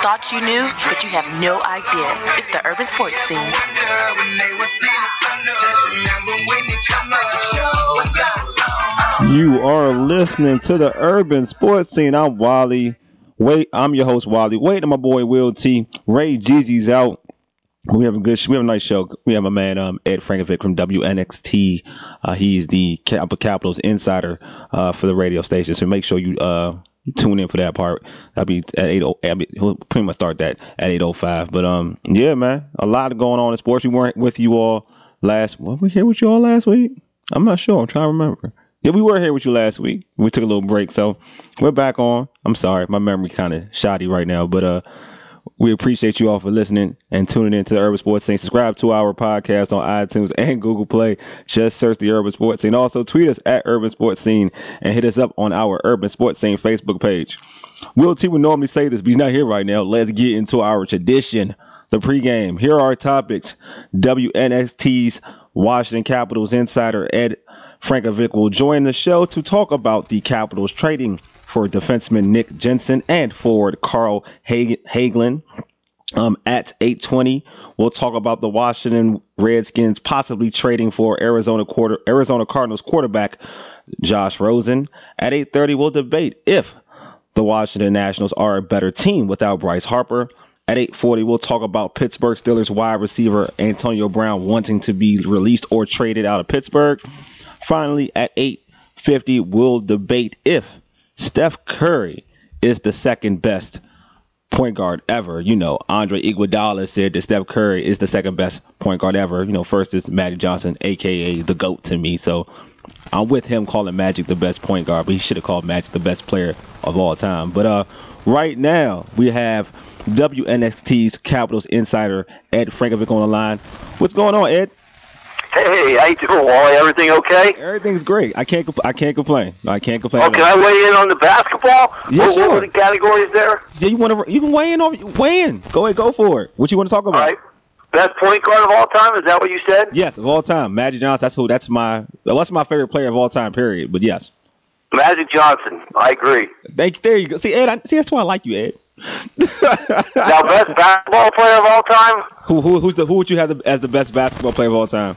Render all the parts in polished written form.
thought you knew, but you have no idea. It's the Urban Sports Scene. You are listening to the Urban Sports Scene. I'm Wally. I'm your host, Wally. Wait, and my boy Will T. Ray Jeezy's out. We have a nice show. We have a man, Ed Frankovic from WNXT. He's the Capitals insider for the radio station. So make sure you tune in for that part. That'll be at 8:00. He'll pretty much start that at 8:05. But yeah, man, a lot going on in sports. We weren't with you all were we here with you all last week? I'm not sure. I'm trying to remember. Yeah, we were here with you last week. We took a little break, so we're back on. I'm sorry, my memory kind of shoddy right now, but we appreciate you all for listening and tuning in to the Urban Sports Scene. Subscribe to our podcast on iTunes and Google Play. Just search the Urban Sports Scene. Also, tweet us at Urban Sports Scene and hit us up on our Urban Sports Scene Facebook page. Will T would normally say this, but he's not here right now. Let's get into our tradition, the pregame. Here are our topics. WNXT's Washington Capitals insider Ed Frankovic will join the show to talk about the Capitals trading for defenseman Nick Jensen and forward Carl Hagelin. At 8:20, we'll talk about the Washington Redskins possibly trading for Arizona Cardinals quarterback Josh Rosen. At 8:30, we'll debate if the Washington Nationals are a better team without Bryce Harper. At 8:40, we'll talk about Pittsburgh Steelers wide receiver Antonio Brown wanting to be released or traded out of Pittsburgh. Finally, at 8:50, we'll debate if Steph Curry is the second best point guard ever. You know, Andre Iguodala said that Steph Curry is the second best point guard ever. You know, first is Magic Johnson, a.k.a. the GOAT to me. So I'm with him calling Magic the best point guard, but he should have called Magic the best player of all time. But right now, we have WNXT's Capitals insider Ed Frankovic on the line. What's going on, Ed? Hey, how you doing, Wally? Everything okay? Everything's great. I can't complain. I can't complain. Oh, can I weigh in on the basketball? Yes, sure. What were the categories there? Yeah, you can weigh in. Weigh in. Go ahead, go for it. What you want to talk about? All right. Best point guard of all time? Is that what you said? Yes, of all time. Magic Johnson. That's my favorite player of all time. Period. But yes. Magic Johnson. I agree. There you go. See, Ed. That's why I like you, Ed. Now, best basketball player of all time? Who would you have as the best basketball player of all time?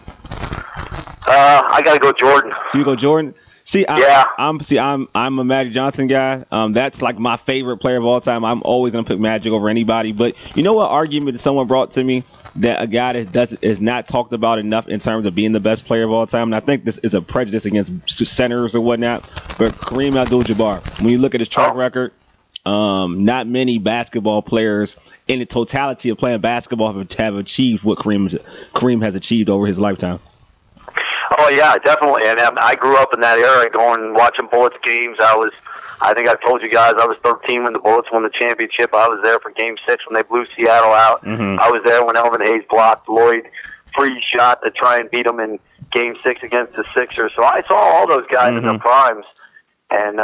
I gotta go Jordan. So you go Jordan? See, I'm a Magic Johnson guy. That's like my favorite player of all time. I'm always gonna pick Magic over anybody. But you know what argument that someone brought to me that a guy that is not talked about enough in terms of being the best player of all time, and I think this is a prejudice against centers or whatnot. But Kareem Abdul-Jabbar, when you look at his track record, not many basketball players in the totality of playing basketball have achieved what Kareem has achieved over his lifetime. Oh yeah, definitely. And I grew up in that era, going and watching Bullets games. I think I told you guys I was 13 when the Bullets won the championship. I was there for Game 6 when they blew Seattle out. Mm-hmm. I was there when Elvin Hayes blocked Lloyd free shot to try and beat them in Game 6 against the Sixers. So I saw all those guys in their primes, and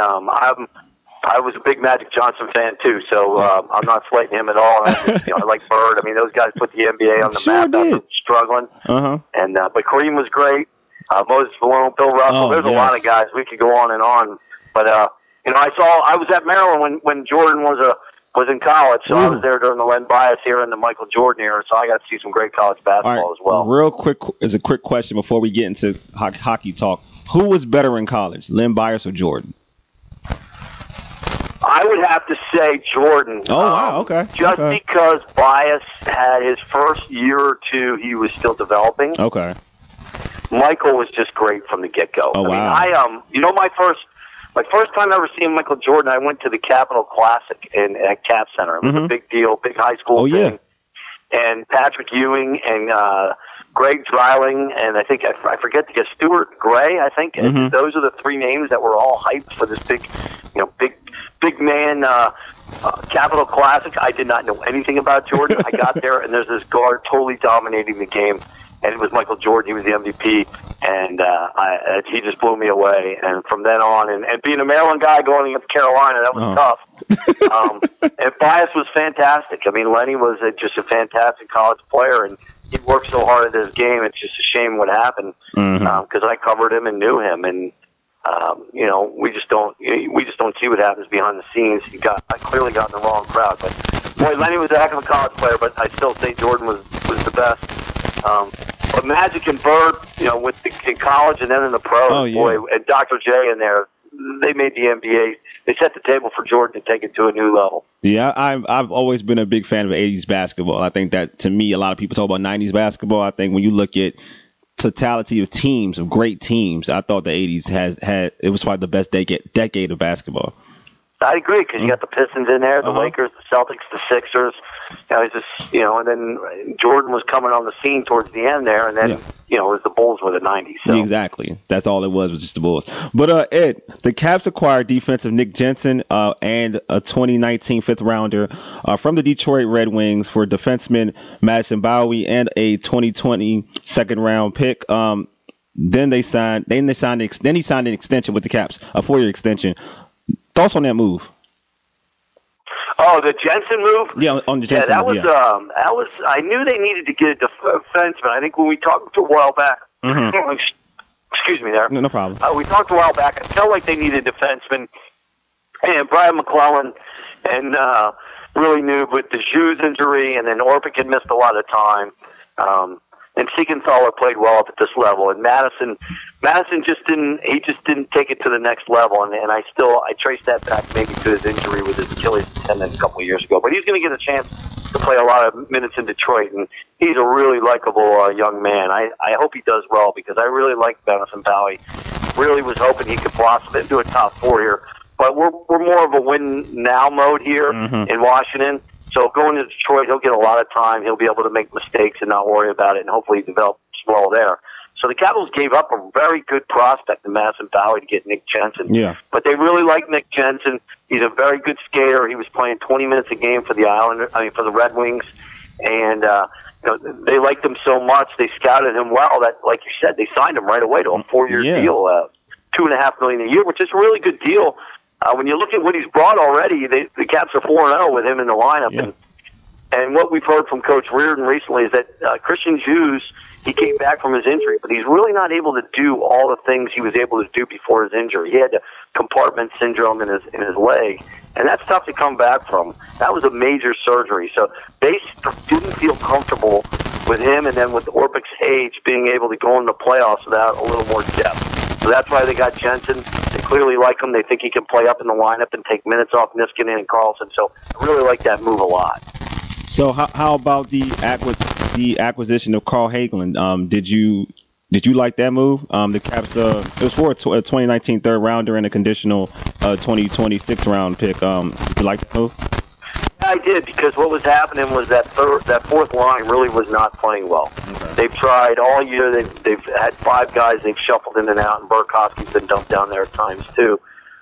I was a big Magic Johnson fan too. So I'm not slighting him at all. I like Bird. I mean, those guys put the NBA on the map after struggling. And but Kareem was great. Moses Malone, Bill Russell. There's a lot of guys. We could go on and on. But I was at Maryland when Jordan was in college, so I was there during the Len Bias era and the Michael Jordan era, so I got to see some great college basketball as well. Real quick, as a quick question before we get into hockey talk, who was better in college, Len Bias or Jordan? I would have to say Jordan. Oh, wow, okay. Because Bias had his first year or two, he was still developing. Okay. Michael was just great from the get-go. Oh, wow. My first time ever seeing Michael Jordan, I went to the Capitol Classic at Cap Center. It was a big deal, big high school thing. And Patrick Ewing and Greg Dreiling, and I think I forget to get Stuart Gray. I think and those are the three names that were all hyped for this big man Capitol Classic. I did not know anything about Jordan. I got there, and there's this guard totally dominating the game. And it was Michael Jordan. He was the MVP, and he just blew me away. And from then on, and being a Maryland guy going against Carolina, that was tough. And Bias was fantastic. I mean, Lenny was just a fantastic college player, and he worked so hard at his game. It's just a shame what happened because I covered him and knew him, and we just don't see what happens behind the scenes. I clearly got in the wrong crowd, but Boy, Lenny was a heck of a college player, but I still think Jordan was the best. But Magic and Bird, in college and then in the pros, boy, and Dr. J in there, they made the NBA. They set the table for Jordan to take it to a new level. Yeah, I've always been a big fan of 80s basketball. I think that, to me, a lot of people talk about 90s basketball. I think when you look at totality of teams, of great teams, I thought the 80s it was probably the best decade of basketball. I agree, because you got the Pistons in there, the Lakers, the Celtics, the Sixers. And then Jordan was coming on the scene towards the end there, and then it was the Bulls with the 90s. So. Exactly, that's all it was just the Bulls. But Ed, the Caps acquired defensive Nick Jensen and a 2019 fifth rounder from the Detroit Red Wings for defenseman Madison Bowey and a 2020 second round pick. Then he signed an extension with the Caps, a 4-year extension. Thoughts on that move? Oh, the Jensen move? Yeah, on the Jensen move. That was. I knew they needed to get a defenseman. I think when we talked a while back. Mm-hmm. Excuse me there. No problem. We talked a while back. I felt like they needed a defenseman. And Brian McClellan and really knew with the Hughes injury, and then Orpik had missed a lot of time. And Siegenthaler played well up at this level, and Madison just didn't take it to the next level, and I trace that back maybe to his injury with his Achilles tendon a couple of years ago. But he's going to get a chance to play a lot of minutes in Detroit, and he's a really likable young man. I hope he does well, because I really like Madison Bowey. Really was hoping he could blossom into a top 4 here, but we're more of a win now mode here in Washington. So going to Detroit, he'll get a lot of time. He'll be able to make mistakes and not worry about it, and hopefully develop well there. So the Capitals gave up a very good prospect in Madison Bowey to get Nick Jensen. Yeah. But they really like Nick Jensen. He's a very good skater. He was playing 20 minutes a game for for the Red Wings, and they liked him so much. They scouted him well that, like you said, they signed him right away to a 4-year deal, $2.5 million a year, which is a really good deal. When you look at what he's brought already, the Caps are 4-0 with him in the lineup. Yeah. And what we've heard from Coach Reardon recently is that Christian Hughes, he came back from his injury, but he's really not able to do all the things he was able to do before his injury. He had the compartment syndrome in his leg, and that's tough to come back from. That was a major surgery. So they didn't feel comfortable with him, and then with Orpik's age, being able to go in the playoffs without a little more depth. So that's why they got Jensen. They clearly like him. They think he can play up in the lineup and take minutes off Niskanen and Carlson. So I really like that move a lot. So how about the acquisition of Carl Hagelin? Did you like that move? The Caps, it was for a 2019 third rounder and a conditional 2020 sixth round pick. Did you like that move? I did, because what was happening was that fourth line really was not playing well. Okay. They've tried all year. They've had 5 guys they've shuffled in and out, and Burakovsky's been dumped down there at times too.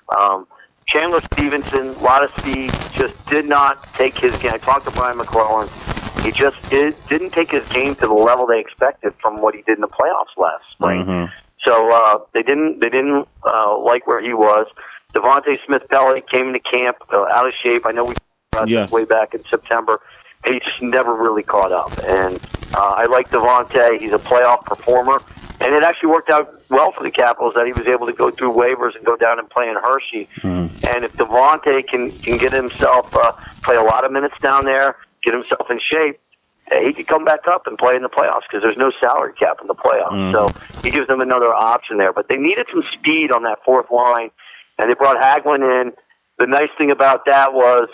Chandler Stevenson, a lot of speed, just did not take his game. I talked to Brian McClellan. He just didn't take his game to the level they expected from what he did in the playoffs last spring. Mm-hmm. So they didn't like where he was. Devontae Smith-Pelly came into camp out of shape. I know we way back in September. He just never really caught up. And I like Devontae. He's a playoff performer. And it actually worked out well for the Capitals that he was able to go through waivers and go down and play in Hershey. And if Devontae can get himself, play a lot of minutes down there, get himself in shape, he could come back up and play in the playoffs, because there's no salary cap in the playoffs. So he gives them another option there. But they needed some speed on that fourth line, and they brought Hagelin in. The nice thing about that was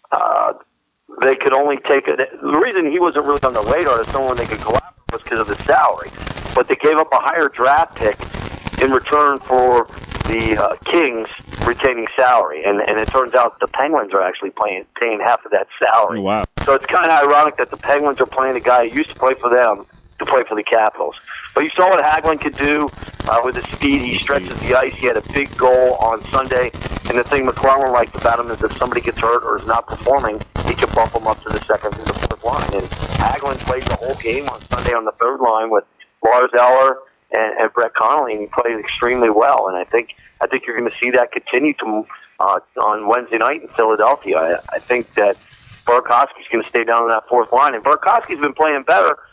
they could only take it. The reason he wasn't really on the radar as someone they could collaborate was because of the salary. But they gave up a higher draft pick in return for the Kings retaining salary. And it turns out the Penguins are actually paying half of that salary. Wow. So it's kind of ironic that the Penguins are playing a guy who used to play for them to play for the Capitals. But you saw what Hagelin could do with his speed. He stretches the ice. He had a big goal on Sunday. And the thing McClellan liked about him is if somebody gets hurt or is not performing, he can bump them up to the second and the fourth line. And Hagelin played the whole game on Sunday on the third line with Lars Eller and Brett Connolly, and he played extremely well. And I think you're going to see that continue to on Wednesday night in Philadelphia. I think that Burakovsky's going to stay down on that fourth line, and Burakovsky's been playing better.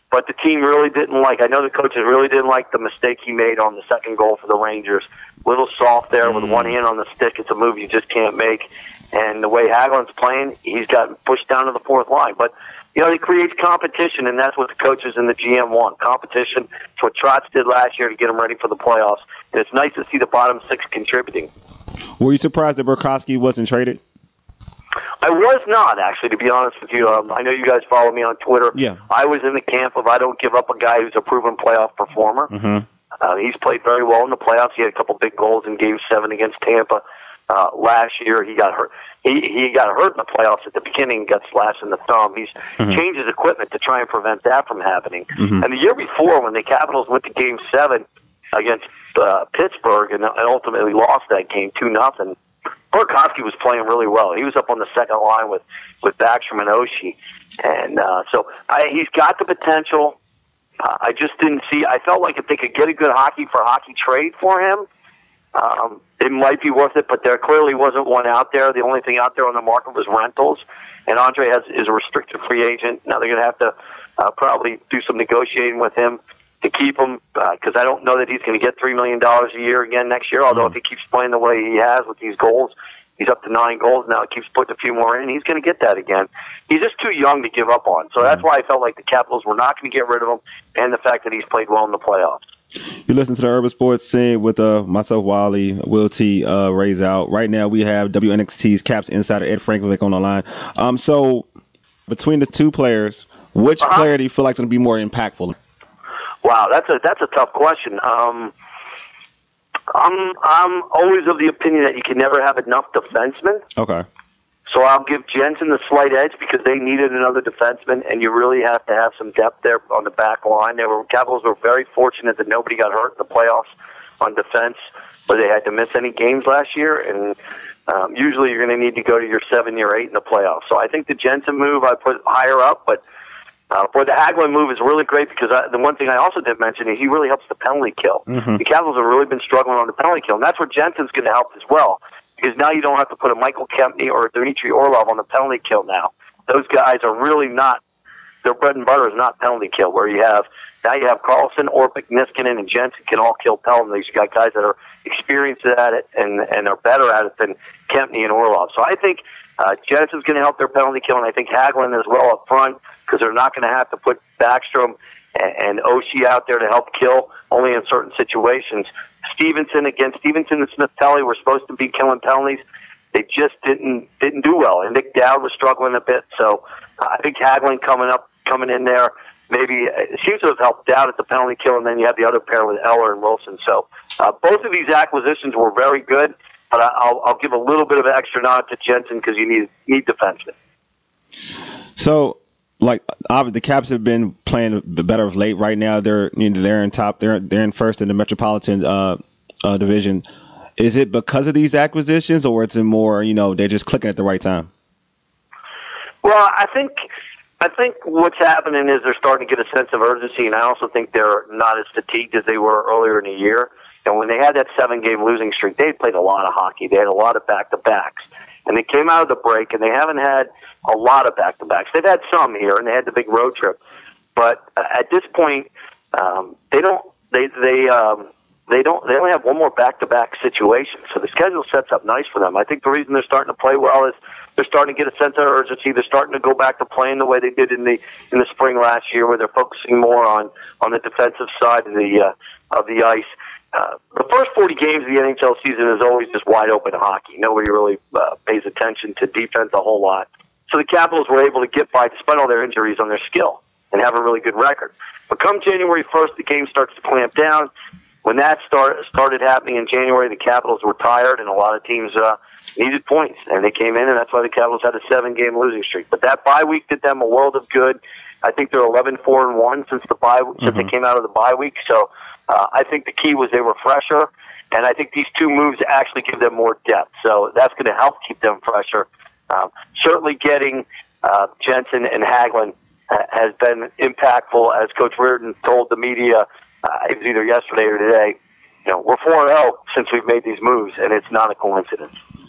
but the team really didn't like. I know the coaches really didn't like the mistake he made on the second goal for the Rangers. Little soft there with one hand on the stick. It's a move you just can't make. And the way Hagelin's playing, he's gotten pushed down to the fourth line. But it creates competition, and that's what the coaches and the GM want. Competition. It's what Trotz did last year to get them ready for the playoffs. And it's nice to see the bottom six contributing. Were you surprised that Burakovsky wasn't traded? I was not, actually, to be honest with you. I know you guys follow me on Twitter. Yeah. I was in the camp of I don't give up a guy who's a proven playoff performer. He's played very well in the playoffs. He had a couple big goals in Game 7 against Tampa. Last year, he got hurt. He got hurt in the playoffs at the beginning, got slashed in the thumb. He's changed his equipment to try and prevent that from happening. And the year before, when the Capitals went to Game 7 against Pittsburgh and ultimately lost that game 2-0, Burakovsky was playing really well. He was up on the second line with Backstrom and Oshie. And he's got the potential. I just didn't see. I felt like if they could get a good hockey for hockey trade for him, it might be worth it, but there clearly wasn't one out there. The only thing out there on the market was rentals, and Andre is a restricted free agent. Now they're going to have to probably do some negotiating with him to keep him, because I don't know that he's going to get $3 million a year again next year, although if he keeps playing the way he has with these goals, he's up to 9 goals now, he keeps putting a few more in, he's going to get that again. He's just too young to give up on, so that's why I felt like the Capitals were not going to get rid of him, and the fact that he's played well in the playoffs. You listen to the Urban Sports Scene with myself, Wally, Will T, Ray's out. Right now we have WNXT's Caps insider Ed Frankovic on the line. So between the two players, which player do you feel like is going to be more impactful? Wow, that's a tough question. I'm always of the opinion that you can never have enough defensemen. Okay. So I'll give Jensen the slight edge because they needed another defenseman, and you really have to have some depth there on the back line. Capitals were very fortunate that nobody got hurt in the playoffs on defense, where they had to miss any games last year, and usually you're going to need to go to your 7, your 8 in the playoffs. So I think the Jensen move I put higher up, but for the Hagelin move is really great because the one thing I also didn't mention is he really helps the penalty kill. The Capitals have really been struggling on the penalty kill, and that's where Jensen's going to help as well. Because now you don't have to put a Michael Kempny or a Dmitry Orlov on the penalty kill now. Those guys are really not, their bread and butter is not penalty kill, where you have Carlson, Orpik, Niskanen, and Jensen can all kill penalties. You got guys that are experienced at it and are better at it than Kempny and Orlov. So I think Jensen's going to help their penalty kill, and I think Hagelin as well up front, because they're not going to have to put Backstrom and Oshie out there to help kill, only in certain situations. Stevenson and Smith-Pelly were supposed to be killing penalties. They just didn't do well. And Nick Dowd was struggling a bit. So I think Hagelin coming in there, maybe it seems to have helped Dowd at the penalty kill, and then you have the other pair with Eller and Wilson. So both of these acquisitions were very good, but I'll give a little bit of an extra nod to Jensen because you need defensemen. So, obviously, the Caps have been playing better of late. Right now, they're in top. They're in first in the Metropolitan Division. Is it because of these acquisitions, or is it more they're just clicking at the right time? Well, I think what's happening is they're starting to get a sense of urgency, and I also think they're not as fatigued as they were earlier in the year. And when they had that 7-game losing streak, they played a lot of hockey. They had a lot of back-to-backs. And they came out of the break, and they haven't had a lot of back-to-backs. They've had some here, and they had the big road trip. But at this point, they only have one more back-to-back situation. So the schedule sets up nice for them. I think the reason they're starting to play well is they're starting to get a sense of urgency. They're starting to go back to playing the way they did in the spring last year, where they're focusing more on the defensive side of the ice. The first 40 games of the NHL season is always just wide open hockey. Nobody really pays attention to defense a whole lot. So the Capitals were able to get by, despite all their injuries, on their skill and have a really good record. But come January 1st, the game starts to clamp down. When that started happening in January, the Capitals were tired, and a lot of teams needed points. And they came in, and that's why the Capitals had a 7-game losing streak. But that bye week did them a world of good. I think they're 11-4-1 since they came out of the bye week. So I think the key was they were fresher, and I think these two moves actually give them more depth. So that's going to help keep them fresher. Certainly getting Jensen and Hagelin has been impactful, as Coach Reardon told the media. It was either yesterday or today. We're 4-0 since we've made these moves, and it's not a coincidence.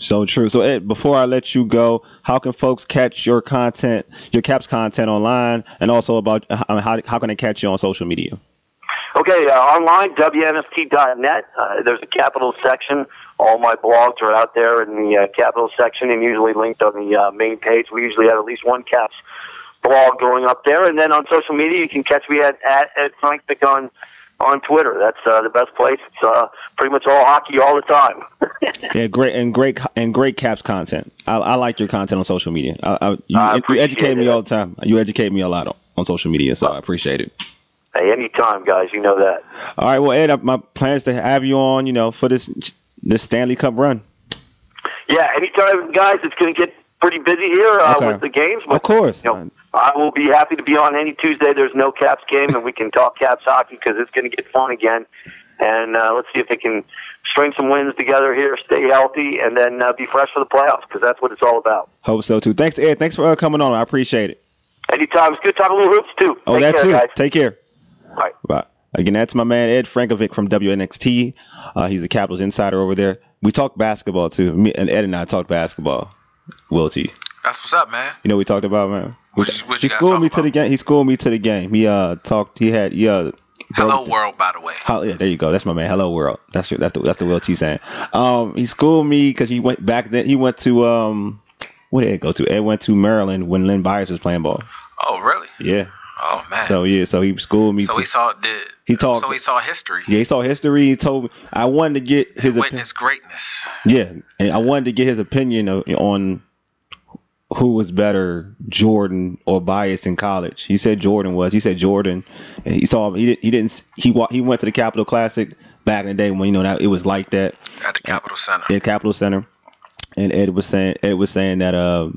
So true. So Ed, before I let you go, how can folks catch your content, your Caps content online, and also about how can they catch you on social media? Okay, online, WNST.net. There's a Capitals section. All my blogs are out there in the Capitals section and usually linked on the main page. We usually have at least one Caps blog going up there. And then on social media, you can catch me at Frank Vick on Twitter. That's the best place. It's pretty much all hockey all the time. Yeah, great Caps content. I like your content on social media. You educate me all the time. You educate me a lot on social media, so I appreciate it. Hey, anytime, guys. You know that. All right. Well, Ed, my plan is to have you on, for this Stanley Cup run. Yeah, anytime, guys. It's going to get pretty busy here with the games. But, of course. I will be happy to be on any Tuesday. There's no Caps game, and we can talk Caps hockey because it's going to get fun again. And let's see if they can string some wins together here, stay healthy, and then be fresh for the playoffs because that's what it's all about. Hope so, too. Thanks, Ed. Thanks for coming on. I appreciate it. Anytime. It's good talking a little hoops, too. Oh, Take care, too. Guys. Take care. All right. Bye. Again, that's my man Ed Frankovic from WNXT. He's the Capitals insider over there. We talk basketball, too. Me and Ed and I talk basketball. Will T. That's what's up, man. You know what we talked about, man? What he schooled me to the game. He schooled me to the game. He talked. He had Hello World, by the way. Yeah, there you go. That's my man. Hello World. That's the Will T saying. He schooled me because he went back then. He went to where did Ed go to? Ed went to Maryland when Len Bias was playing ball. Oh, really? Yeah. Oh man. So he schooled me. So he saw history. Yeah, he saw history. He told me I wanted to get his witness greatness. Yeah, and I wanted to get his opinion on who was better, Jordan or Bias in college. He said Jordan was. He said Jordan. And he went to the Capitol Classic back in the day when that it was like that at the Capitol Center. At Capitol Center, and Ed was saying that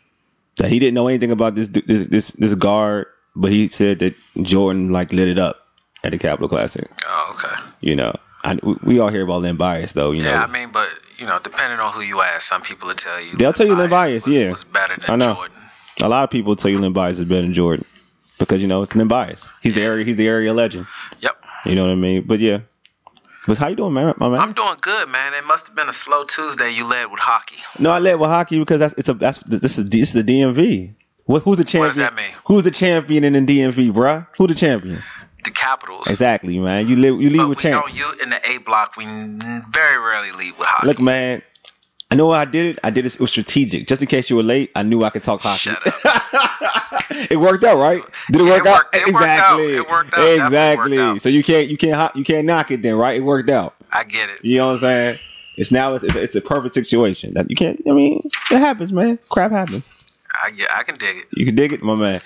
he didn't know anything about this guard. But he said that Jordan lit it up at the Capitol Classic. Oh, okay. We all hear about Len Bias though. Yeah, I mean, but depending on who you ask, some people will tell you. They'll tell you Len Bias, was better than Jordan. A lot of people tell you Len Bias is better than Jordan because it's Len Bias. He's the area legend. Yep. You know what I mean? But yeah. But how you doing, man? My man? I'm doing good, man. It must have been a slow Tuesday. You led with hockey. No, I led with hockey because this is the DMV. Who's the champion? What does that mean? Who's the champion in the DMV, bruh? Who the champion? The Capitals. Exactly, man. You lead with champs. In the A block, we very rarely lead with hockey. Look, man. I know why I did it. It was strategic. Just in case you were late, I knew I could talk hockey. Shut up. It worked out, right? Did it work out? Exactly. It worked out. Exactly. Worked out. So you can't knock it then, right? It worked out. I get it. You know what I'm saying? It's a perfect situation. That you can't. I mean, it happens, man. Crap happens. I can dig it. You can dig it, my man.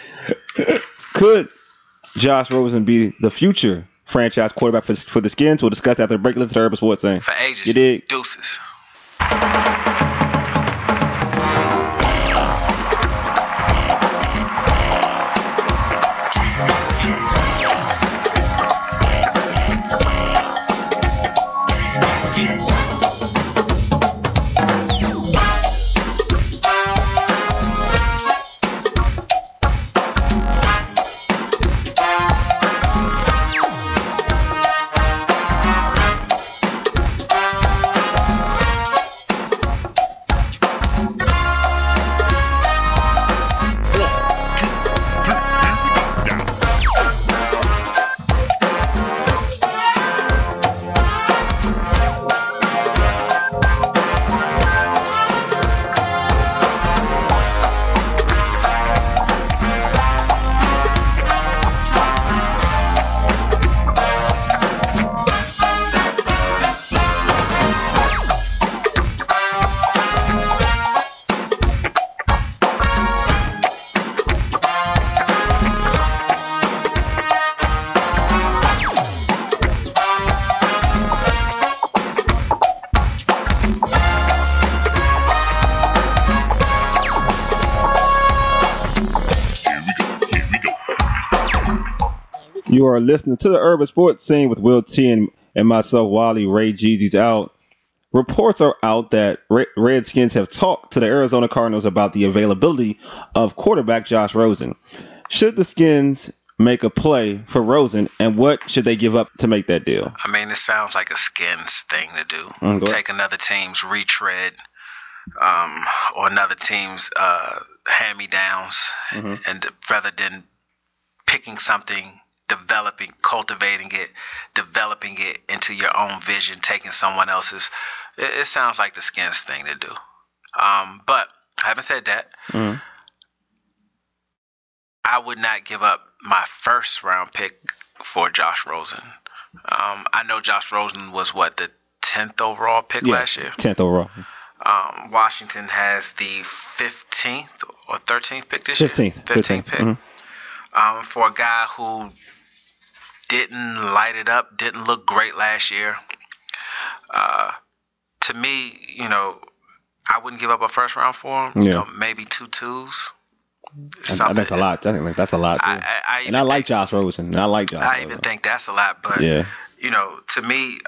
Could Josh Rosen be the future franchise quarterback for the Skins? We'll discuss after the break. Listen to Urban Sports saying. For ages. You dig? Deuces. You are listening to the Urban Sports Scene with Will T and myself, Wally. Ray Jeezy's out. Reports are out that Redskins have talked to the Arizona Cardinals about the availability of quarterback Josh Rosen. Should the Skins make a play for Rosen, and what should they give up to make that deal? I mean, it sounds like a Skins thing to do. Take another team's retread or another team's hand-me-downs, and rather than picking something, cultivating it, developing it into your own vision, taking someone else's. It sounds like the Skins thing to do. But having said that, I would not give up my first round pick for Josh Rosen. I know Josh Rosen was the 10th overall pick last year? 10th overall. Washington has the 15th or 13th pick this year? 15th pick. For a guy who didn't light it up, didn't look great last year. To me, I wouldn't give up a first round for him. Maybe 2 2s. I think that's a lot. I think that's a lot too. I like Josh Rosen. I even think that's a lot. But to me,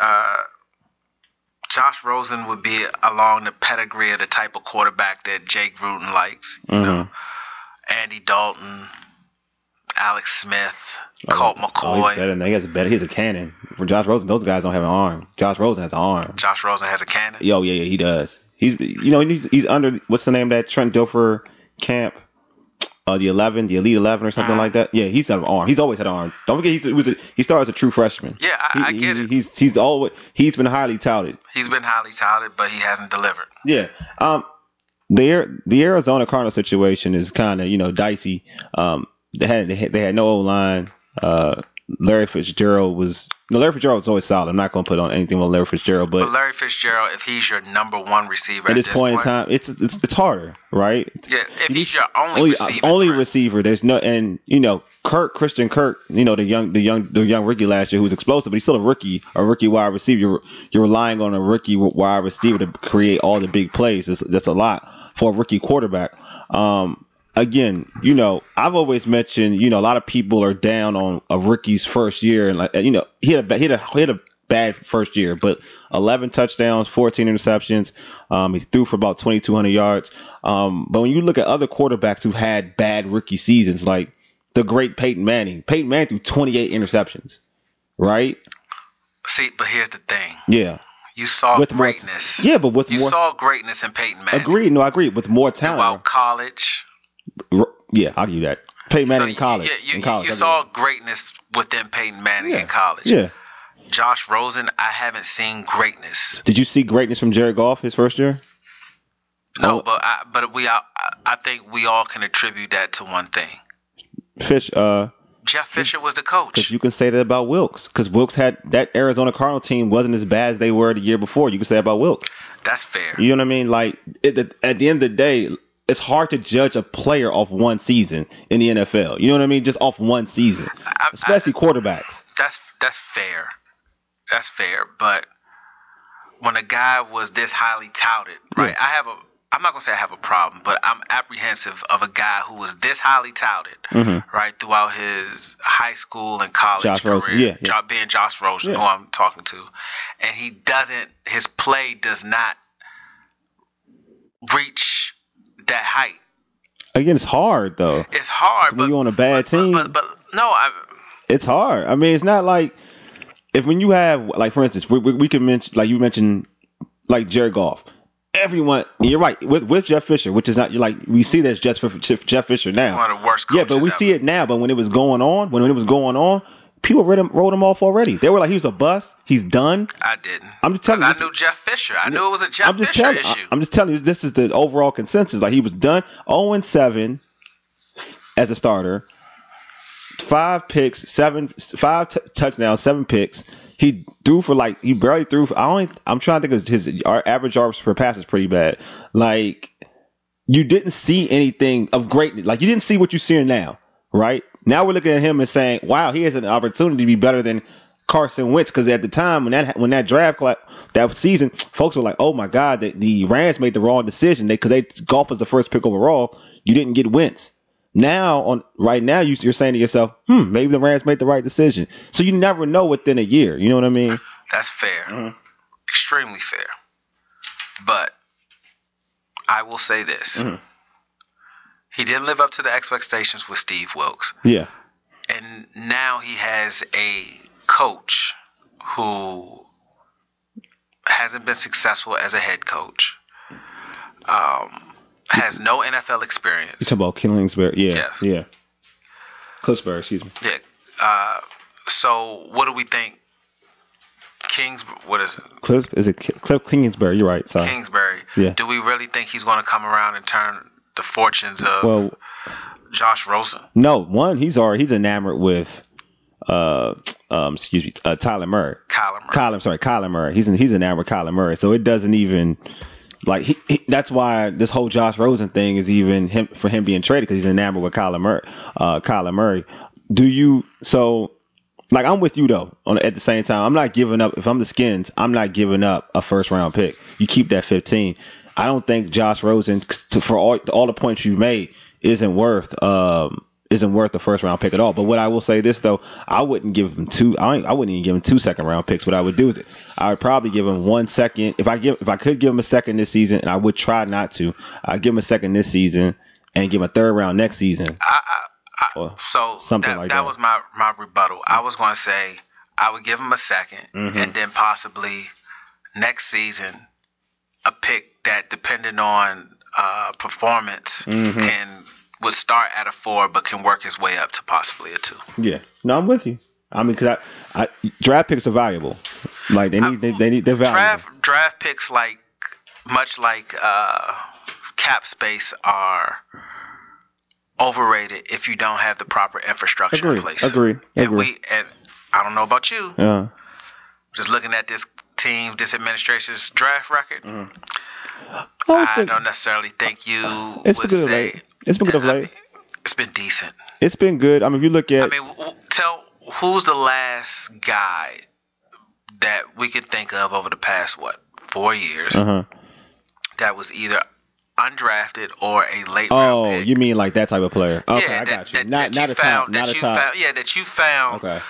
Josh Rosen would be along the pedigree of the type of quarterback that Jake Gruden likes. You know, Andy Dalton, Alex Smith, Colt McCoy. He's better. He's a cannon. For Josh Rosen, those guys don't have an arm. Josh Rosen has an arm. Josh Rosen has a cannon? Yeah, he does. He's under, what's the name of that Trent Dilfer camp? The Elite 11 or something like that. Yeah, he's had an arm. He's always had an arm. Don't forget, he started as a true freshman. Yeah, I get it. He's been highly touted. He's been highly touted, but he hasn't delivered. Yeah. The Arizona Cardinals situation is kind of dicey. They had no O-line. Larry Fitzgerald was always solid. I'm not going to put on anything with Larry Fitzgerald, but Larry Fitzgerald, if he's your number one receiver at this point in time, it's harder, right? Yeah, if he's your only receiver, there's no, and Christian Kirk, the young rookie last year who was explosive, but he's still a rookie wide receiver. You're relying on a rookie wide receiver to create all the big plays. That's a lot for a rookie quarterback. Again, I've always mentioned, a lot of people are down on a rookie's first year, and he had a bad first year, but 11 touchdowns, 14 interceptions. He threw for about 2,200 yards. But when you look at other quarterbacks who had bad rookie seasons, like the great Peyton Manning threw 28 interceptions, right? See, but here's the thing. Yeah. You saw greatness. You saw greatness in Peyton Manning. Agreed. No, I agree. With more talent. Throughout college. Yeah, I'll give you that. Peyton Manning in college. You saw greatness within Peyton Manning in college. Yeah. Josh Rosen, I haven't seen greatness. Did you see greatness from Jared Goff his first year? No, but I think we all can attribute that to one thing. Jeff Fisher was the coach. Because you can say that about Wilkes. Because Wilkes had that Arizona Cardinal team wasn't as bad as they were the year before. You can say that about Wilkes. That's fair. You know what I mean? Like at the end of the day, it's hard to judge a player off one season in the NFL. You know what I mean? Just off one season, especially quarterbacks. That's fair. That's fair. But when a guy was this highly touted, right? Yeah. I'm not gonna say I have a problem, but I'm apprehensive of a guy who was this highly touted, right, throughout his high school and college career. Being Josh Rosen, who I'm talking to, and his play does not reach that height. Again, it's hard though. It's hard, when you're on a bad team. But no, it's hard. I mean, it's not like when you have, like, for instance, we can mention, like you mentioned, like Jared Goff. Everyone, you're right, with Jeff Fisher, which is not, you're like, we see that it's Jeff Fisher now. One of the worst coaches but we see it now. But when it was going on, people wrote him off already. They were like, he was a bust. He's done. I didn't. I'm just telling you. I knew Jeff Fisher. I knew it was a Jeff Fisher issue. I'm just telling you, this is the overall consensus. Like, he was done. 0-7 as a starter. 5 picks, 5 touchdowns, 7 picks. He barely threw for, I'm trying to think of his average yards per pass is pretty bad. Like, you didn't see anything of greatness. Like, you didn't see what you're seeing now, right? Now we're looking at him and saying, wow, he has an opportunity to be better than Carson Wentz. Because at the time when that draft that season, folks were like, oh my God, the Rams made the wrong decision. Because Goff was the first pick overall. You didn't get Wentz. Right now, you're saying to yourself, maybe the Rams made the right decision. So you never know within a year. You know what I mean? That's fair. Extremely fair. But I will say this. He didn't live up to the expectations with Steve Wilkes. Yeah. And now he has a coach who hasn't been successful as a head coach. has no NFL experience. You talking about Kingsbury? Yeah, Yes. yeah. Cliffsbury, excuse me. Yeah. So what do we think? What is it? Is it Cliff Kingsbury? You're right. Sorry. Kingsbury. Yeah. Do we really think he's going to come around and turn the fortunes of Josh Rosen? No. One, he's enamored with Tyler Murray. Kyler Murray. He's enamored with Kyler Murray. So it doesn't even like that's why this whole Josh Rosen thing is even him being traded, because he's enamored with Kyler Murray. Like, I'm with you though. At the same time, I'm not giving up. If I'm the Skins, I'm not giving up a first round pick. You keep that 15. I don't think Josh Rosen, for all the points you've made, isn't worth a first round pick at all. But what I will say this though, I wouldn't give him I wouldn't even give him 2 second round picks. What I would do is I would probably give him 1 second. If I could give him a second this season, and I would try not to, I'd give him a second this season and give him a third round next season. That was my rebuttal. I was going to say I would give him a second, and then possibly next season a pick that, depending on performance, would start at a 4 but can work his way up to possibly a 2. Yeah, no, I'm with you. I mean, because draft picks are valuable. Like they're valuable. Draft picks, much like cap space, are overrated if you don't have the proper infrastructure in place. Agreed. And I don't know about you. Yeah. Just looking at this administration's draft record, I don't necessarily think you would say it's been good of late. It's been decent. It's been good. I mean, if you look at, who's the last guy that we can think of over the past 4 years that was either undrafted or a late round pick? You mean like that type of player? Okay, I got you. Not a top. That you found. Okay.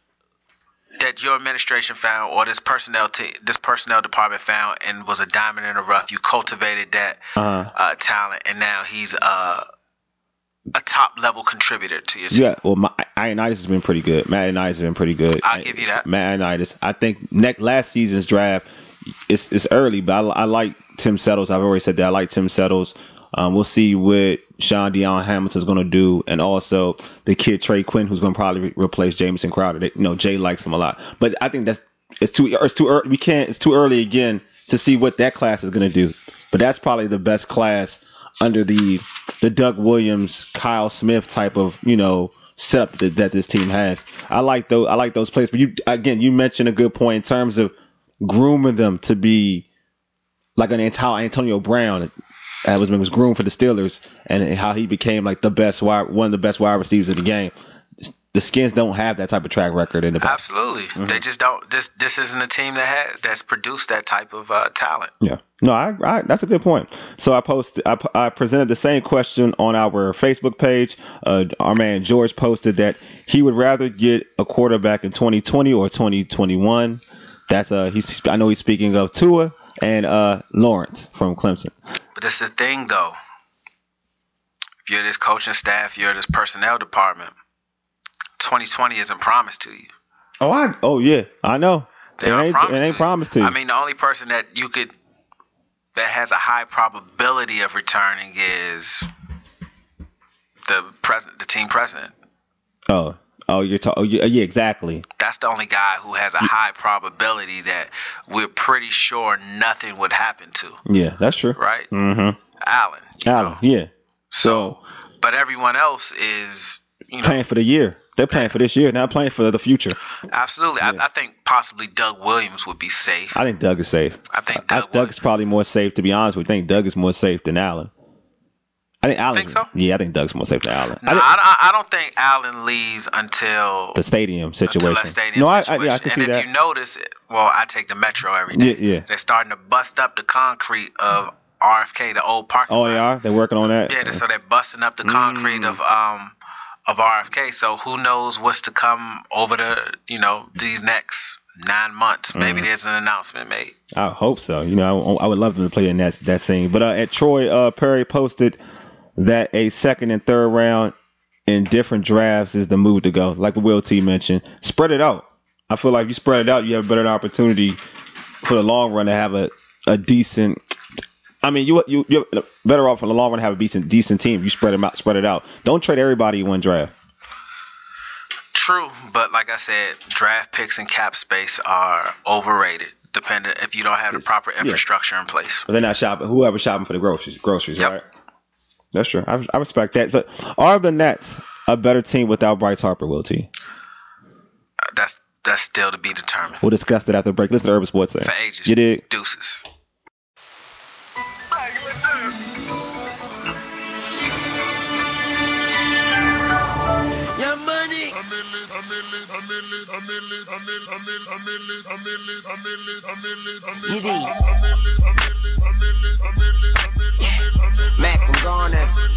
That your administration found, or this personnel department found, and was a diamond in the rough. You cultivated that talent, and now he's a top level contributor to your team. Yeah, well, Ioannidis has been pretty good. Matt Ioannidis has been pretty good. I'll give you that. Matt Ioannidis. I think last season's draft, it's early, but I like Tim Settles. I've already said that I like Tim Settles. We'll see what Sean Deion Hamilton's going to do, and also the kid Trey Quinn, who's going to probably replace Jamison Crowder. Jay likes him a lot, but I think it's too early. It's too early again to see what that class is going to do. But that's probably the best class under the Doug Williams, Kyle Smith type of setup that this team has. I like those players. But you mentioned a good point in terms of grooming them to be like an Antonio Brown. That was groomed for the Steelers, and how he became like one of the best wide receivers in the game. The Skins don't have that type of track record in the back. Absolutely, they just don't. This isn't a team that's produced that type of talent. Yeah, no, I that's a good point. So I presented the same question on our Facebook page. Our man George posted that he would rather get a quarterback in 2020 or 2021. That's I know he's speaking of Tua and Lawrence from Clemson. But that's the thing, though. If you're this coaching staff, you're this personnel department, 2020 isn't promised to you. Oh yeah, I know. It ain't promised to you. I mean, the only person that has a high probability of returning is the team president. Yeah, exactly. That's the only guy who has a high probability that we're pretty sure nothing would happen to. Yeah, that's true. Right? Mm-hmm. Allen, yeah. So, but everyone else is, playing for the year. They're playing for this year, not playing for the future. Absolutely. Yeah. I think possibly Doug Williams would be safe. I think Doug is safe. I think Doug is probably more safe, to be honest with you. I think Doug is more safe than Allen. I think Allen. Think so? Yeah, I think Doug's more safe than Allen. No, I don't think Allen leaves until the stadium situation. Situation. I can see that. And if you notice, I take the Metro every day. Yeah. They're starting to bust up the concrete of RFK, the old parking lot. Oh, they are? They're working on that? Yeah, so they're busting up the concrete of RFK. So who knows what's to come over these next 9 months. Maybe there's an announcement made. I hope so. I would love them to play in that scene. But at Troy Perry posted that a second and third round in different drafts is the move to go. Like Will T mentioned, spread it out. I feel like if you spread it out, you have a better opportunity for the long run to have a decent I mean, you're better off in the long run to have a decent team. You spread it out. Don't trade everybody in one draft. True, but like I said, draft picks and cap space are overrated. Depending if you don't have the proper infrastructure in place. But they're not shopping. Whoever's shopping for the groceries, yep. Right? That's true. I respect that. But are the Nets a better team without Bryce Harper, Will T? That's still to be determined. We'll discuss that after the break. Listen to Urban Sports Say. For ages. You did. Deuces. Mac, I'm gone.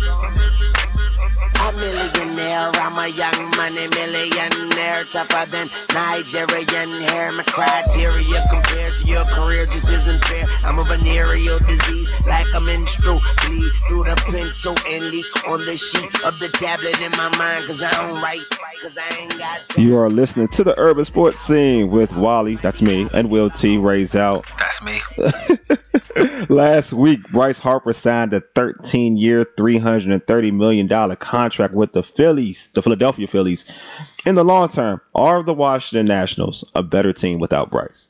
A millionaire, I'm a young money millionaire, tougher than Nigerian hair. My criteria compared to your career just isn't fair. I'm a venereal disease, like a menstrual bleed through the pencil and leak on the sheet of the tablet in my mind, cause I don't write, cause I ain't got. You are listening to the Urban Sports Scene with Wally, that's me, and Will T. Rays out. That's me. Last week, Bryce Harper signed a 13-year, $330 million contract with the Philadelphia Phillies. In the long term, are the Washington Nationals a better team without Bryce?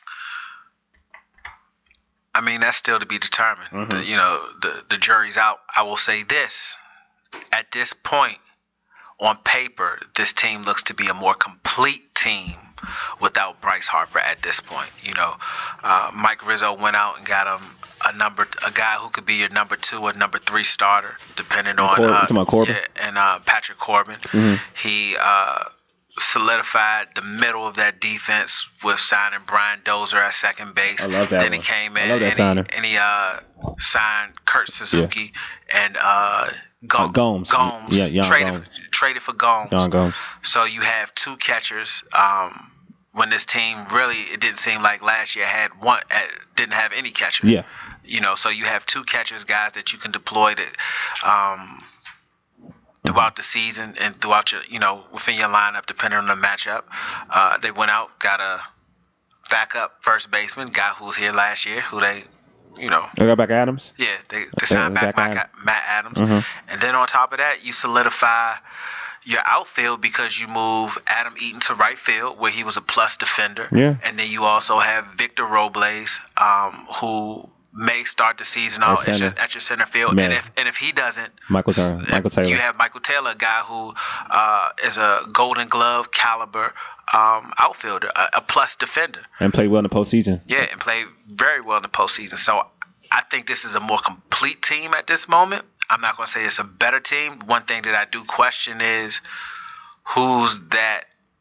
I mean, that's still to be determined. Mm-hmm. The jury's out. I will say this. At this point, on paper, this team looks to be a more complete team without Bryce Harper at this point. Mike Rizzo went out and got him a guy who could be your number 2 or number 3 starter, depending on Corbin. And Patrick Corbin. Mm-hmm. He solidified the middle of that defense with signing Brian Dozier at second base. I love that. Then one. he came in I love that signing. And he signed Kurt Suzuki and Gomes. Traded for Gomes. John Gomes. So you have 2 catchers. When this team really, it didn't seem like last year didn't have any catchers. Yeah. So you have 2 catchers, guys that you can deploy throughout the season and throughout your, within your lineup, depending on the matchup. They went out, got a backup first baseman, guy who was here last year, who they got back Adams? Yeah, they signed back Matt Adams. Mm-hmm. And then on top of that, you solidify your outfield because you move Adam Eaton to right field, where he was a plus defender. Yeah. And then you also have Victor Robles, who may start the season off at your center field. Man. And if he doesn't, Michael Taylor. You have Michael Taylor, a guy who is a Golden Glove caliber outfielder, a plus defender. And played well in the postseason. Yeah, and played very well in the postseason. So I think this is a more complete team at this moment. I'm not going to say it's a better team. One thing that I do question is who's that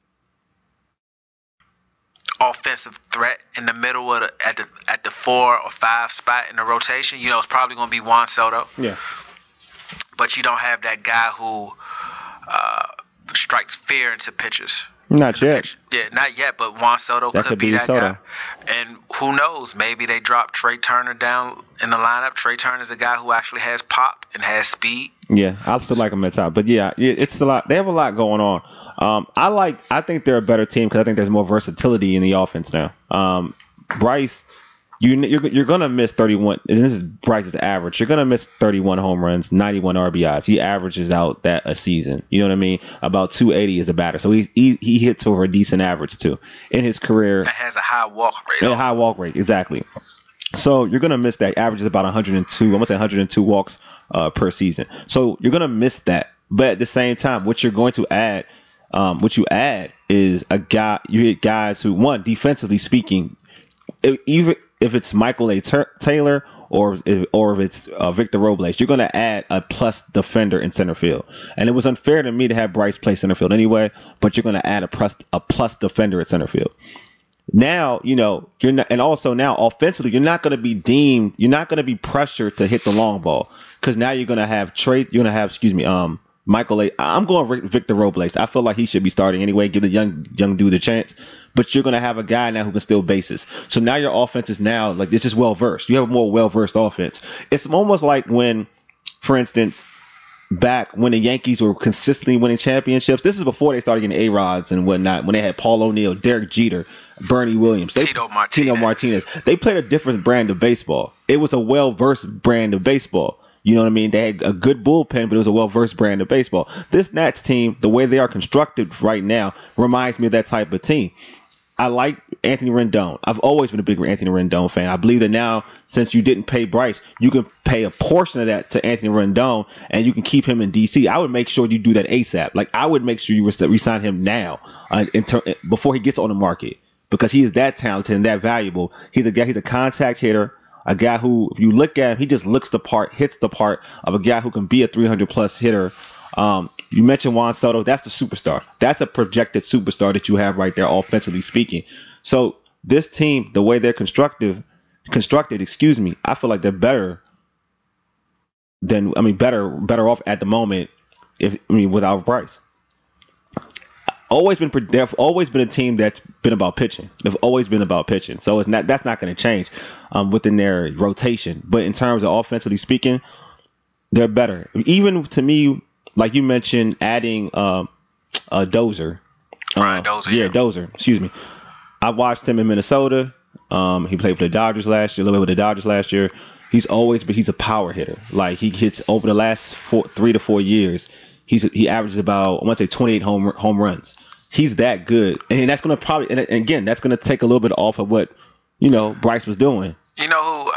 offensive threat in the middle of at the 4 or 5 spot in the rotation. It's probably going to be Juan Soto. Yeah. But you don't have that guy who strikes fear into pitchers. Not yet. Yeah, not yet, but Juan Soto could be that Soto. guy. And who knows, maybe they drop Trey Turner down in the lineup. Trey Turner is a guy who actually has pop and has speed. Yeah, I still like them at top. But yeah, it's a lot. They have a lot going on. I think they're a better team because I think there's more versatility in the offense now. Bryce, you're gonna miss 31. And this is Bryce's average. You're gonna miss 31 home runs, 91 RBIs. He averages out that a season. You know what I mean? About 280 as a batter. So he hits over a decent average too in his career. That has a high walk rate. A high walk rate, exactly. So you're gonna miss that. Averages about 102. I'm gonna say 102 walks per season. So you're gonna miss that. But at the same time, what you're going to add, is a guy. You hit guys who, one, defensively speaking, even if it's Michael A. Taylor or if it's Victor Robles, you're going to add a plus defender in center field. And it was unfair to me to have Bryce play center field anyway, but you're going to add a plus defender at center field. Now, you're not, and also now offensively, you're not going to be pressured to hit the long ball because now you're going to have Michael A. I'm going Victor Robles. I feel like he should be starting anyway. Give the young dude a chance. But you're going to have a guy now who can steal bases. So now your offense is now like this is well versed. You have a more well versed offense. It's almost like when, for instance, back when the Yankees were consistently winning championships. This is before they started getting A-Rods and whatnot, when they had Paul O'Neill, Derek Jeter, Bernie Williams, Tito Martinez. They played a different brand of baseball. It was a well-versed brand of baseball. You know what I mean? They had a good bullpen, but it was a well-versed brand of baseball. This Nats team, the way they are constructed right now, reminds me of that type of team. I like Anthony Rendon. I've always been a big Anthony Rendon fan. I believe that now, since you didn't pay Bryce, you can pay a portion of that to Anthony Rendon, and you can keep him in D.C. I would make sure you do that ASAP. Like, I would make sure you re-sign him now before he gets on the market, because he is that talented and that valuable. He's a contact hitter, a guy who, if you look at him, he just looks the part, hits the part of a guy who can be a 300-plus hitter. You mentioned Juan Soto. That's the superstar. That's a projected superstar that you have right there, offensively speaking. So this team, the way they're constructed, I feel like they're better off at the moment without Bryce. They've always been a team that's been about pitching. They've always been about pitching. So that's not going to change within their rotation. But in terms of offensively speaking, they're better. Even to me, like you mentioned, adding Dozier. Brian Dozier. Yeah, Dozier. Excuse me. I watched him in Minnesota. He played for the Dodgers last year, a little bit with the Dodgers last year. He's a power hitter. Like, he hits over the last 3 to 4 years. He averages about, I want to say, 28 home runs. He's that good. And that's going to probably, and again, that's going to take a little bit off of what, Bryce was doing. You know who,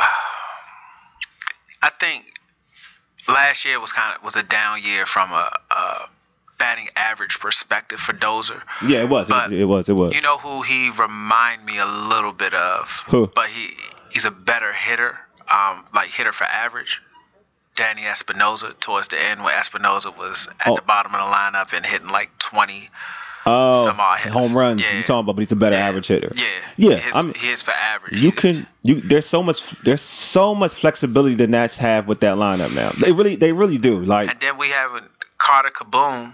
I think last year was a down year from a batting average perspective for Dozier. Yeah, it was. But it was. You know who he remind me a little bit of? Who? But he's a better hitter, like hitter for average. Danny Espinosa towards the end, when Espinosa was at the bottom of the lineup and hitting like 20 some odd hits. Home runs. Yeah. You're talking about, but he's a better average hitter. Yeah. He hits for average. There's so much flexibility the Nats have with that lineup now. They really do. Like, and then we have Carter Kieboom,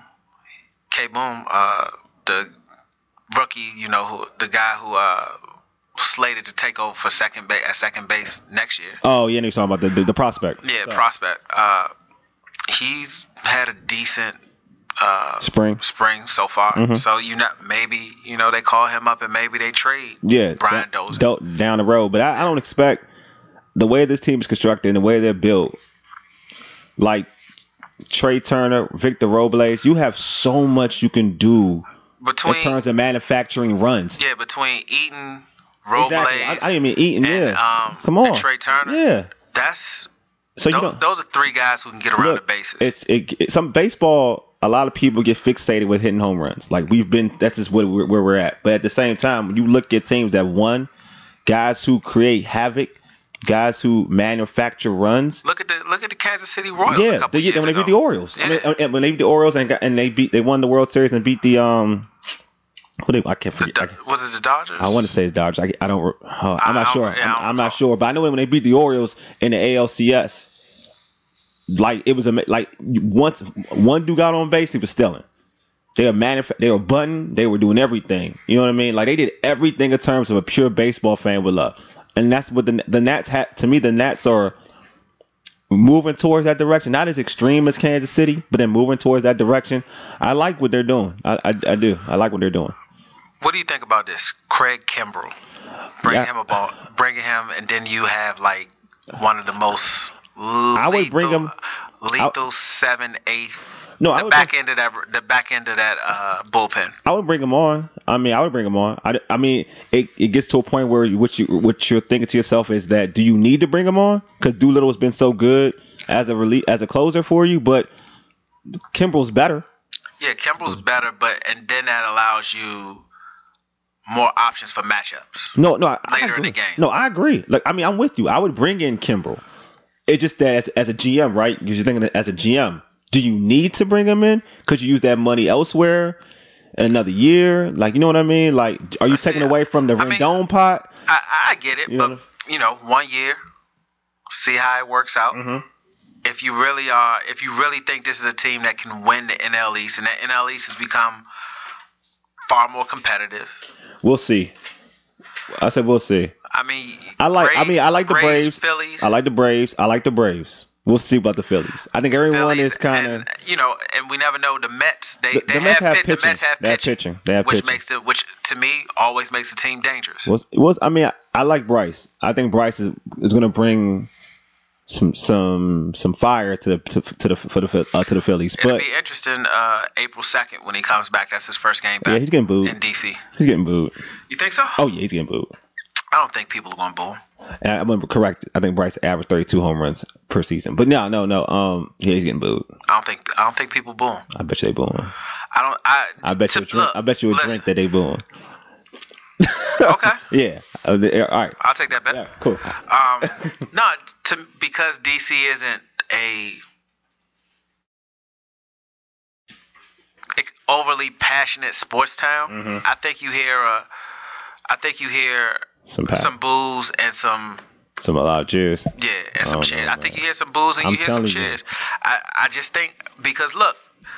the rookie, the guy who slated to take over for second base next year. Oh yeah, and you're talking about the prospect. Yeah, prospect. He's had a decent spring so far. Mm-hmm. So maybe they call him up and maybe they trade Brian Dozier down the road. But I don't expect, the way this team is constructed and the way they're built, like Trey Turner, Victor Robles, you have so much you can do in terms of manufacturing runs. Yeah, between Eaton, Robles, exactly. I didn't mean Eaton. And, come on, and Trey Turner. Yeah, that's so those are three guys who can get around the bases. Some baseball. A lot of people get fixated with hitting home runs. Like, that's just where we're at. But at the same time, when you look at teams that won, guys who create havoc, guys who manufacture runs. Look at the Kansas City Royals. Yeah, when they beat the Orioles. Yeah. When they beat the Orioles and they won the World Series and beat the I can't forget. Was it the Dodgers? I want to say it's Dodgers. I'm not sure. Yeah, I'm not sure. But I know when they beat the Orioles in the ALCS, like, it was once one dude got on base, he was stealing. They were bunting, they were doing everything. You know what I mean? Like, they did everything in terms of a pure baseball fan would love. And that's what the Nats had. To me, the Nats are moving towards that direction. Not as extreme as Kansas City, but then moving towards that direction. I like what they're doing. I do. I like what they're doing. What do you think about this? Craig Kimbrell. Bringing him, and then you have, like, one of the most lethal 7/8. No, the back end of that bullpen. I would bring him on. I would bring him on. I mean, it gets to a point where what you're thinking to yourself is that, do you need to bring him on? Because Doolittle has been so good as a closer for you, but Kimbrell's better. Yeah, Kimbrell's better, and then that allows you more options for matchups. Later in the game. No, I agree. Like, I'm with you. I would bring in Kimbrell. It's just that as a GM, right? Because you're thinking that as a GM, do you need to bring him in? Could you use that money elsewhere in another year? Like, you know what I mean? Like, are you taking away from the Rendon pot? I get it, but 1 year, see how it works out. Mm-hmm. If you really think this is a team that can win the NL East, and the NL East has become far more competitive. We'll see. I said we'll see. I like the Braves. Phillies. I like the Braves. We'll see about the Phillies. I think everyone is kind of, and we never know. The Mets, they Mets have pitching. The Mets have pitching. They have pitching. Which to me always makes the team dangerous. I mean, I like Bryce. I think Bryce is going to bring some fire to the Phillies. It'll be interesting. April 2nd when he comes back. That's his first game back. Yeah, he's getting booed in DC. He's getting booed. You think so? Oh yeah, he's getting booed. I don't think people are going to boo him. And I'm going to correct. I think Bryce averaged 32 home runs per season. But no. Yeah, he's getting booed. I don't think people boo him. I bet you they boo him. I bet you a drink that they boo him. Okay. Yeah. All right. I'll take that bet. Yeah, cool. Because DC isn't a overly passionate sports town. Mm-hmm. I think you hear some boos and some a lot of cheers. Yeah, and some cheers. I think you hear some boos and you hear some cheers. I just think because look,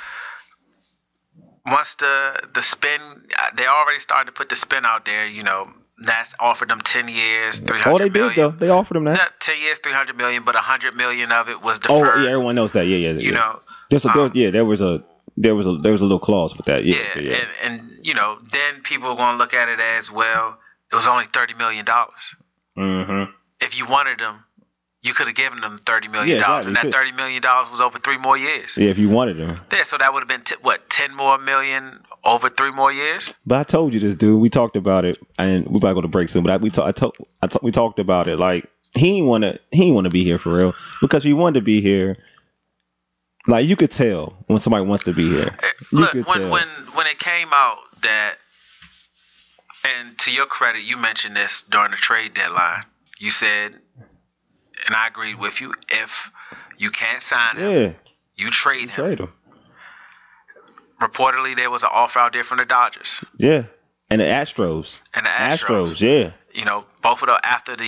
once the spin, they already started to put the spin out there. Nats offered them 10 years, $300 million. Oh, they did though. They offered them that. Not 10 years, $300 million, but $100 million of it was deferred. Oh yeah, everyone knows that. Yeah. There was a little clause with that. Yeah. And then people are going to look at it as well. It was only $30 million. Mm-hmm. If you wanted them, you could have given them $30 million. Yeah, exactly. And that $30 million was over 3 more years. Yeah, if you wanted them. Yeah, so that would have been, 10 more million over 3 more years? But I told you this, dude. We talked about it, and we're about to go to break soon, but we talked about it. Like, he didn't want to be here for real. Because if he wanted to be here, like, you could tell when somebody wants to be here. Look, when it came out that, and to your credit, you mentioned this during the trade deadline. You said, and I agreed with you, if you can't sign him, you trade him. Reportedly, there was an offer out there from the Dodgers. Yeah, and the Astros. Yeah. Both of the after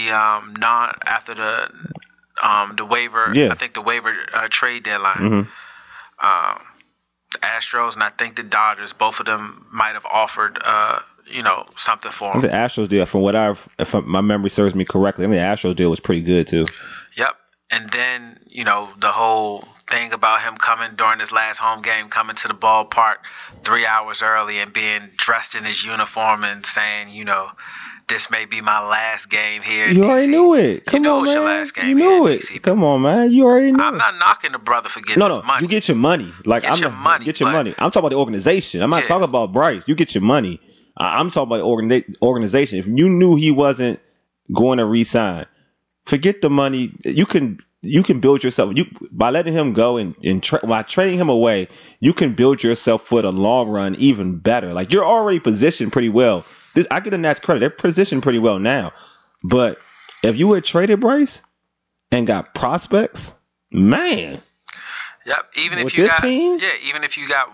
the waiver. Yeah. I think the waiver trade deadline. Mm-hmm. The Astros and I think the Dodgers. Both of them might have offered. Something for him. I think the Astros deal, if my memory serves me correctly, I think the Astros deal was pretty good too. Yep. And then, the whole thing about him coming during his last home game, coming to the ballpark 3 hours early and being dressed in his uniform and saying, this may be my last game here. You already knew it. Come on, man. Your last game you knew it. DC. Come on, man. You already knew it. I'm not knocking the brother for getting his money. You get your money. Like, get your money. I'm talking about the organization. I'm not talking about Bryce. You get your money. I'm talking about organization. If you knew he wasn't going to re-sign, forget the money. You can build yourself. By letting him go and by trading him away, you can build yourself for the long run even better. Like, you're already positioned pretty well. I get the Nats credit. They're positioned pretty well now. But if you had traded Bryce and got prospects, man. Yep. Even if you got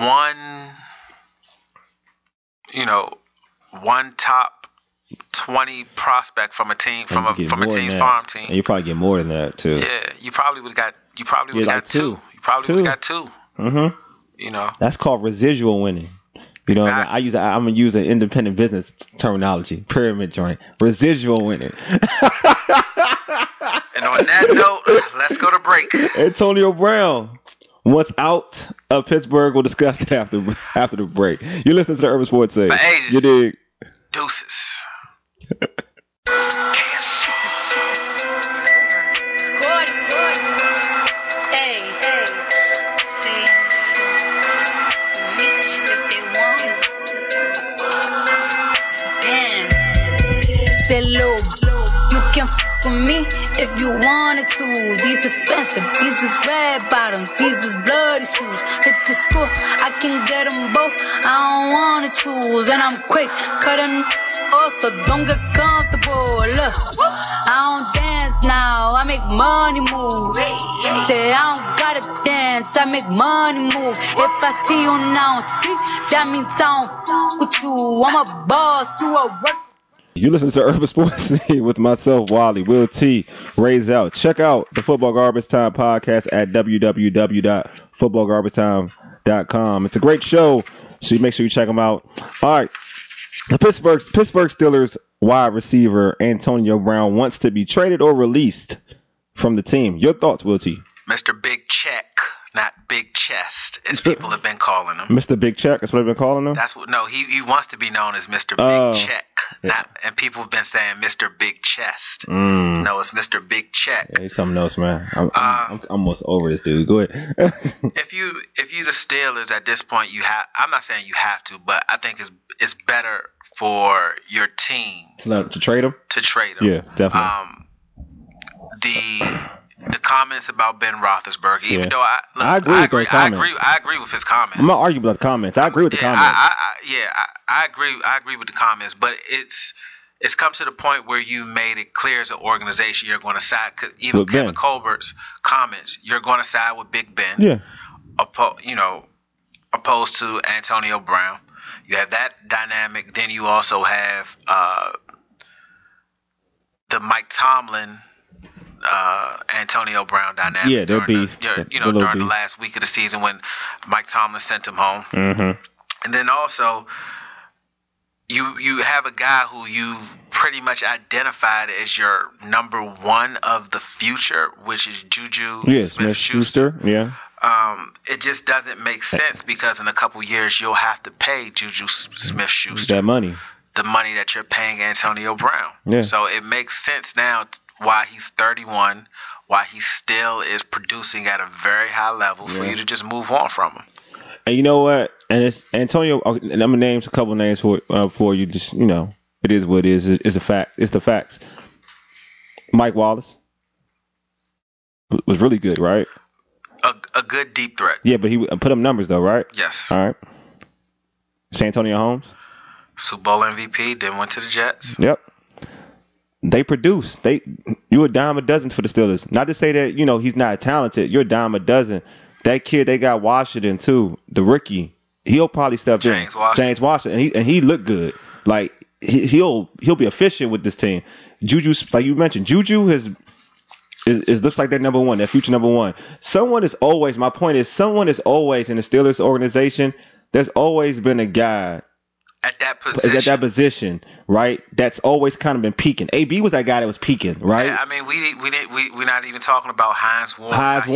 one top 20 prospect from a team from a team's farm team. And you probably get more than that too. Yeah, you probably would have got two. You probably would have got two. Mm-hmm. That's called residual winning. Exactly. I'm gonna use an independent business terminology, pyramid joint, residual winning. And on that note, let's go to break. Antonio Brown. Once out of Pittsburgh, we'll discuss that after the break. You listen to the Urban Sports Say. You dig? Deuces. You can f with me if you wanted to. These expensive, these is red bottoms, these is bloody shoes. Hit the school, I can get them both. I don't wanna choose, and I'm quick cutting off, so don't get comfortable. Look, I don't dance now, I make money move. Say I don't gotta dance, I make money move. If I see you now speak, that means I don't f with you. I'm a boss, you a work. You listen to Urban Sports with myself, Wally, Will T, Raise Out. Check out the Football Garbage Time podcast at www.footballgarbagetime.com. It's a great show, so you make sure you check them out. All right. The Pittsburgh Steelers wide receiver Antonio Brown wants to be traded or released from the team. Your thoughts, Will T? Mr. Big Check, not Big Chest, as people have been calling him. Mr. Big Check, that's what they've been calling him? He wants to be known as Mr. Big Check. And people have been saying Mr. Big Chest. No, it's Mr. Big Check. Yeah, he's something else, man. I'm almost over this dude. Go ahead. if you the Steelers at this point, I'm not saying you have to, but I think it's better for your team to trade him. Yeah, definitely. The comments about Ben Roethlisberger, even though I agree with those comments. I agree with his comments. I'm not arguing about the comments. I agree with the comments. I agree with the comments, but it's come to the point where you made it clear as an organization you're going to side. Cause even with Kevin Colbert's comments, you're going to side with Big Ben. Yeah. Opposed to Antonio Brown. You have that dynamic. Then you also have the Mike Tomlin. Antonio Brown dynamic. Yeah, their beef. During the last week of the season when Mike Tomlin sent him home. Mm-hmm. And then also, you have a guy who you've pretty much identified as your number one of the future, which is Juju Smith-Schuster. Yeah. It just doesn't make sense because in a couple years you'll have to pay Juju Smith-Schuster that money. The money that you're paying Antonio Brown. Yeah. So it makes sense now why he's 31, why he still is producing at a very high level for you to just move on from him. And you know what? And it's Antonio. And I'm gonna name a couple names for you. Just it is what it is. It's a fact. It's the facts. Mike Wallace was really good, right? A good deep threat. Yeah, but he put up numbers though, right? Yes. All right. Santonio Holmes, Super Bowl MVP, then went to the Jets. Yep. They produce. You a dime a dozen for the Steelers. Not to say that he's not talented. You're a dime a dozen. That kid they got Washington too. The rookie, he'll probably step in. James Washington, and he looked good. Like he'll be efficient with this team. Juju, like you mentioned, Juju looks like their number one, their future number one. My point is, someone is always in the Steelers organization. There's always been a guy. At that position, right? That's always kind of been peaking. AB was that guy that was peaking, right? Yeah, I mean, we're not even talking about Hines Warren.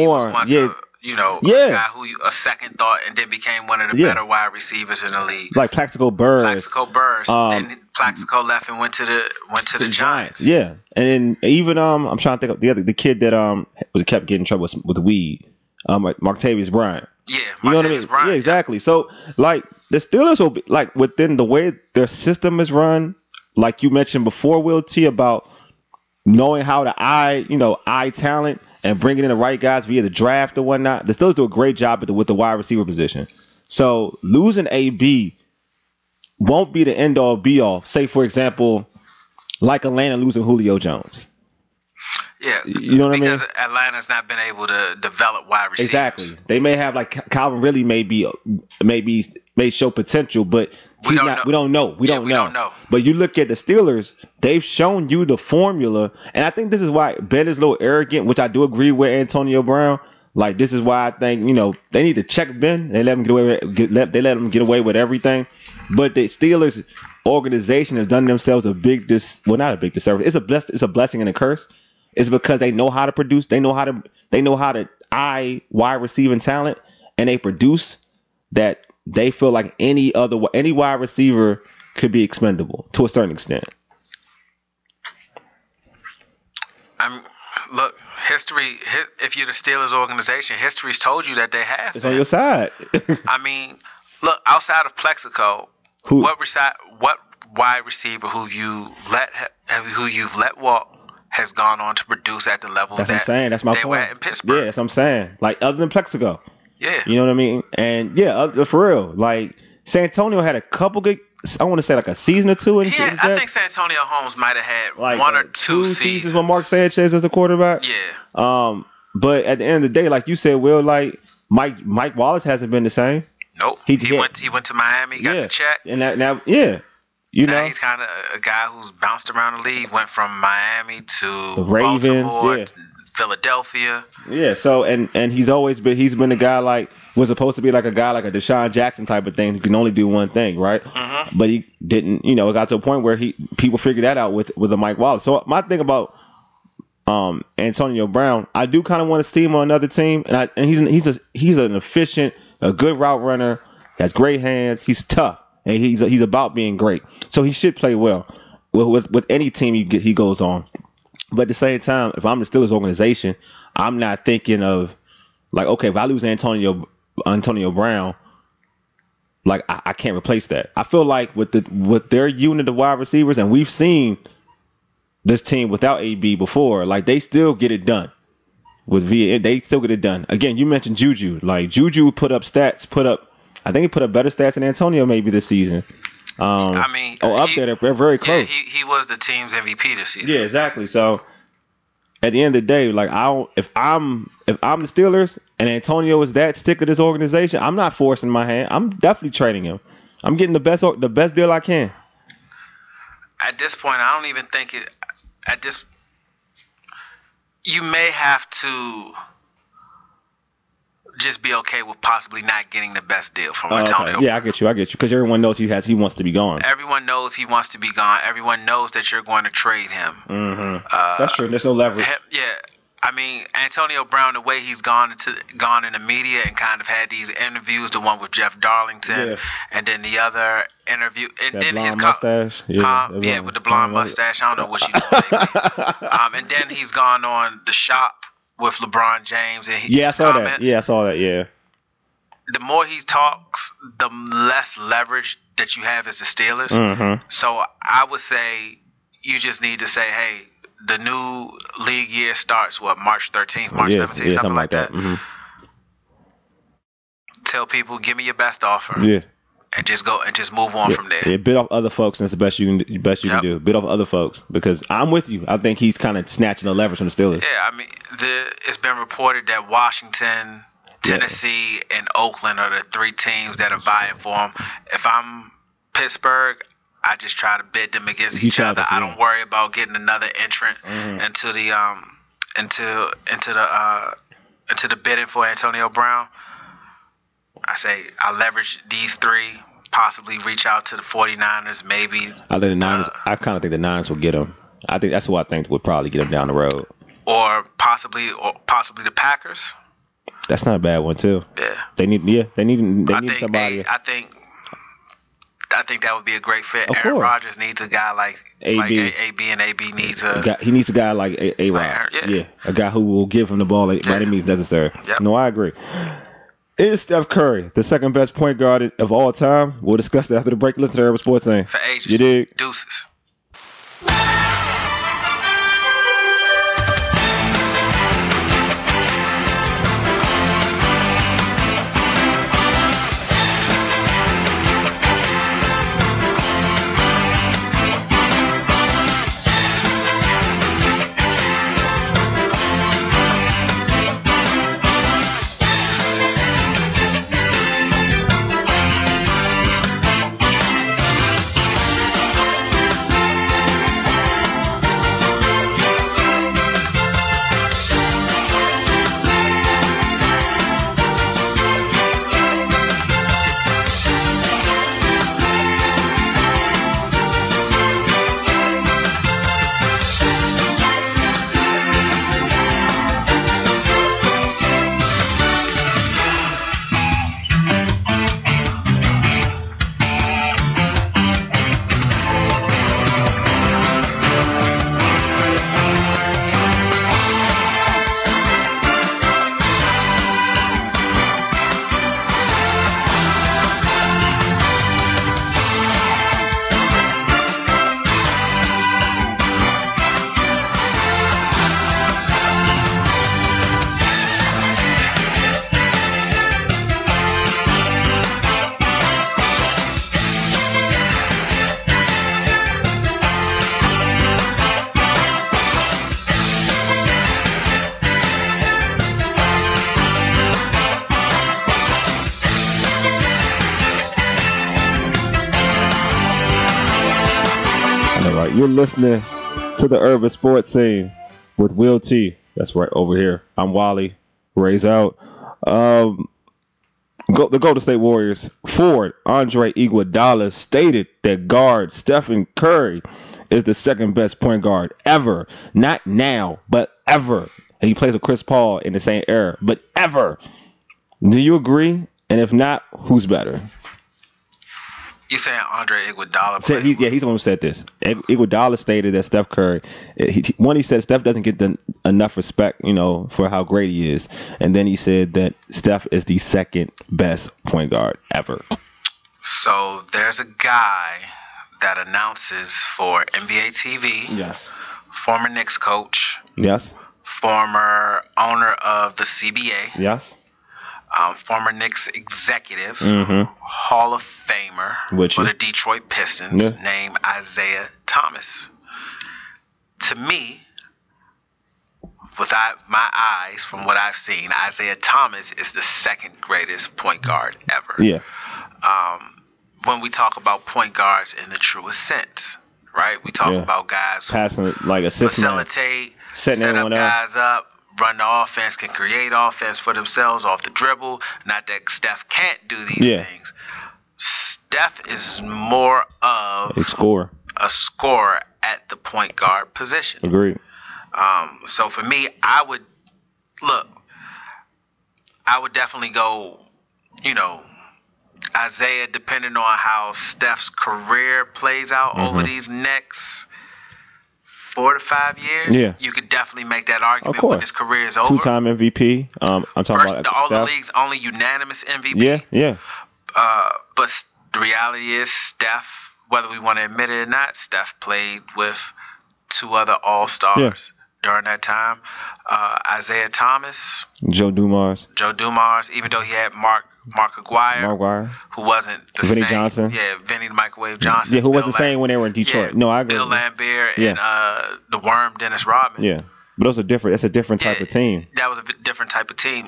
A guy who a second thought and then became one of the better wide receivers in the league. Like Plaxico Burress. Then Plaxico left and went to the Giants. Yeah, and then even I'm trying to think of the kid that kept getting in trouble with weed. Martavis Bryant. Yeah, you know what I mean? Bryant, yeah, exactly. So like the Steelers will be like within the way their system is run, like you mentioned before, Will T, about knowing how to eye talent and bringing in the right guys via the draft or whatnot. The Steelers do a great job with the wide receiver position. So losing AB won't be the end all be all. Say for example, like Atlanta losing Julio Jones. Yeah, you know what I mean? Because Atlanta's not been able to develop wide receivers. Exactly. They may have like Calvin Ridley may show potential, but we don't know. We don't know. But you look at the Steelers, they've shown you the formula, and I think this is why Ben is a little arrogant, which I do agree with Antonio Brown. Like this is why I think they need to check Ben. They let him let him get away with everything. But the Steelers organization has done themselves not a big disservice. It's a blessing and a curse. It's because they know how to produce. They know how to eye wide receiving talent, and they produce that they feel like any wide receiver could be expendable to a certain extent. Look, history. If you're the Steelers organization, history's told you that they have. It's on your side. I mean, look, outside of Plexico, what wide receiver who you've let walk has gone on to produce at the level that's what I'm saying. That's my point. Were in Pittsburgh. Yeah, that's what I'm saying. Like other than Plexico. Yeah. You know what I mean? And for real, like Santonio had a couple good. I want to say like a season or two. I think Santonio Holmes might have had like one or two seasons with Mark Sanchez as a quarterback. Yeah. But at the end of the day, like you said, Will, like Mike Wallace hasn't been the same. Nope. He went to Miami, got the check, and now he's kind of a guy who's bounced around the league. Went from Miami to the Ravens, Baltimore, Philadelphia. Yeah. So and he's been a guy like was supposed to be like a guy like a Deshaun Jackson type of thing who can only do one thing, right? Mm-hmm. But he didn't. It got to a point where people figured that out with the Mike Wallace. So my thing about Antonio Brown, I do kind of want to see him on another team, and he's an efficient, a good route runner, has great hands, he's tough, and he's about being great, so he should play well with any team he goes on. But at the same time, if I'm the Steelers organization, I'm not thinking of like, okay, if I lose Antonio Brown, like I can't replace that. I feel like with their unit of wide receivers, and we've seen this team without AB before, like they still get it done. They still get it done. Again, you mentioned Juju. Like Juju put up better stats than Antonio maybe this season. Up there, they're very close. Yeah, he was the team's MVP this season. Yeah, exactly. So at the end of the day, like if I'm the Steelers and Antonio is that stick of this organization, I'm not forcing my hand. I'm definitely trading him. I'm getting the best deal I can. At this point, I don't even think it. You may have to just be okay with possibly not getting the best deal from Antonio. Okay. Yeah, I get you. Because everyone knows he wants to be gone. Everyone knows he wants to be gone. Everyone knows that you're going to trade him. Mm-hmm. That's true. There's no leverage. Yeah. I mean, Antonio Brown, the way he's gone in the media and kind of had these interviews, the one with Jeff Darlington, and then the other interview, and that then his mustache, with the blonde mustache. I don't know what she's doing. And then he's gone on The Shop with LeBron James, and I saw that. Yeah, I saw that. Yeah. The more he talks, the less leverage that you have as the Steelers. Mm-hmm. So I would say you just need to say, hey, the new league year starts, March 13th, March 17th, something like that. Mm-hmm. Tell people, give me your best offer. Yeah. And just move on from there. Yeah, bid off other folks, and that's the best you can do. Bid off other folks, because I'm with you. I think he's kind of snatching the leverage from the Steelers. Yeah, I mean, it's been reported that Washington, Tennessee, and Oakland are the three teams that are vying for him. If I'm Pittsburgh, I just try to bid them against each other. I don't worry about getting another entrant into the bidding for Antonio Brown. I say I leverage these three, possibly reach out to the 49ers, maybe. I kind of think the Niners will get him. I think that's who I think would probably get him down the road. Or possibly the Packers. That's not a bad one too. Yeah. They need somebody. I think that would be a great fit. Of Aaron course. Rodgers needs a guy like AB, and AB needs he needs a guy like A-Rod. Yeah, a guy who will give him the ball by any means necessary. Yep. No, I agree. Is Steph Curry the second best point guard of all time? We'll discuss that after the break. Listen to Urban Sports Thing. For ages. You dig? Deuces. You're listening to the Urban Sports Scene with Will T. That's right over here. I'm Wally. Ray's out. The Golden State Warriors forward Andre Iguodala stated that guard Stephen Curry is the second best point guard ever. Not now, but ever. And he plays with Chris Paul in the same era, but ever. Do you agree? And if not, who's better? You saying Andre Iguodala? He's the one who said this. Iguodala stated that Steph Curry. He said Steph doesn't get enough respect, for how great he is, and then he said that Steph is the second best point guard ever. So there's a guy that announces for NBA TV. Yes. Former Knicks coach. Yes. Former owner of the CBA. Yes. Former Knicks executive, Hall of Famer for the Detroit Pistons, named Isaiah Thomas. To me, with my eyes, from what I've seen, Isaiah Thomas is the second greatest point guard ever. Yeah. When we talk about point guards in the truest sense, right? We talk about guys passing, like assist, facilitate, setting set up guys up. run the offense, can create offense for themselves off the dribble. Not that Steph can't do these things. Steph is more of a scorer at the point guard position. Agreed. So for me, I would definitely go, Isaiah, depending on how Steph's career plays out over these next 4 to 5 years. Yeah. You could definitely make that argument when his career is over. 2-time MVP. I'm talking about all Steph. the league's only unanimous MVP. Yeah. But the reality is Steph, whether we want to admit it or not, Steph played with 2 other All-Stars during that time. Isaiah Thomas. Joe Dumars, even though he had Mark Aguirre, who wasn't the Vinny same. Johnson. Yeah, Vinny the Microwave Johnson. Yeah, who wasn't the same when they were in Detroit. Yeah, no, I agree. Bill Lambert and the Worm, Dennis Rodman. Yeah, but those are different. That's a different type of team. That was a different type of team.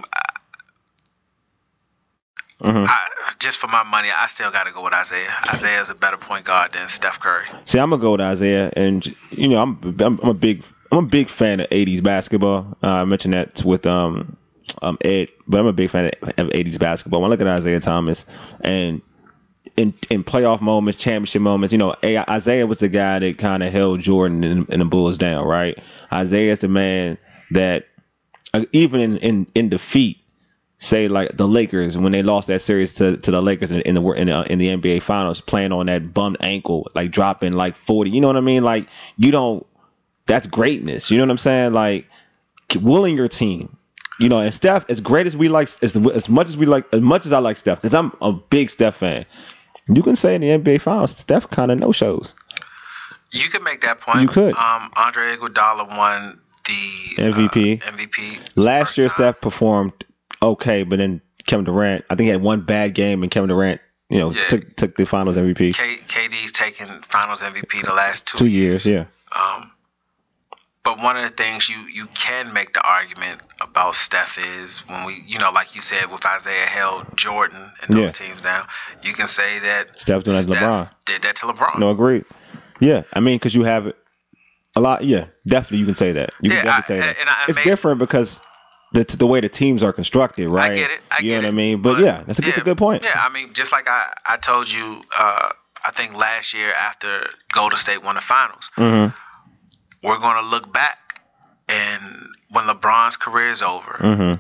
Just for my money, I still got to go with Isaiah. Isaiah is a better point guard than Steph Curry. See, I'm gonna go with Isaiah, and I'm a big fan of 80s basketball. I mentioned that with Ed, but I'm a big fan of 80s basketball. When I look at Isaiah Thomas, and in playoff moments, championship moments, Isaiah was the guy that kind of held Jordan and the Bulls down, right? Isaiah is the man that even in defeat, say like the Lakers when they lost that series to the Lakers in the NBA Finals, playing on that bummed ankle, like dropping like 40. You know what I mean? Like that's greatness. You know what I'm saying? Like willing your team. And Steph, as great as we like, as much as I like Steph, because I'm a big Steph fan. You can say in the NBA Finals, Steph kind of no shows. You could make that point. You could. Andre Iguodala won the MVP. Last year, Steph performed okay, but then Kevin Durant, I think he had one bad game, and Kevin Durant, took the Finals MVP. KD's taken Finals MVP the last 2 years. Yeah. But one of the things you can make the argument about Steph is when we, like you said, with Isaiah held Jordan and those teams down, you can say that Steph doing that to LeBron. Did that to LeBron. No, agreed. Yeah, I mean, because you have a lot. Yeah, definitely you can say that. You can definitely say that. It's different because the way the teams are constructed, right? I get it. You know what I mean? But yeah, that's a good point. Yeah, I mean, just like I told you, I think last year after Golden State won the Finals. We're going to look back and when LeBron's career is over, and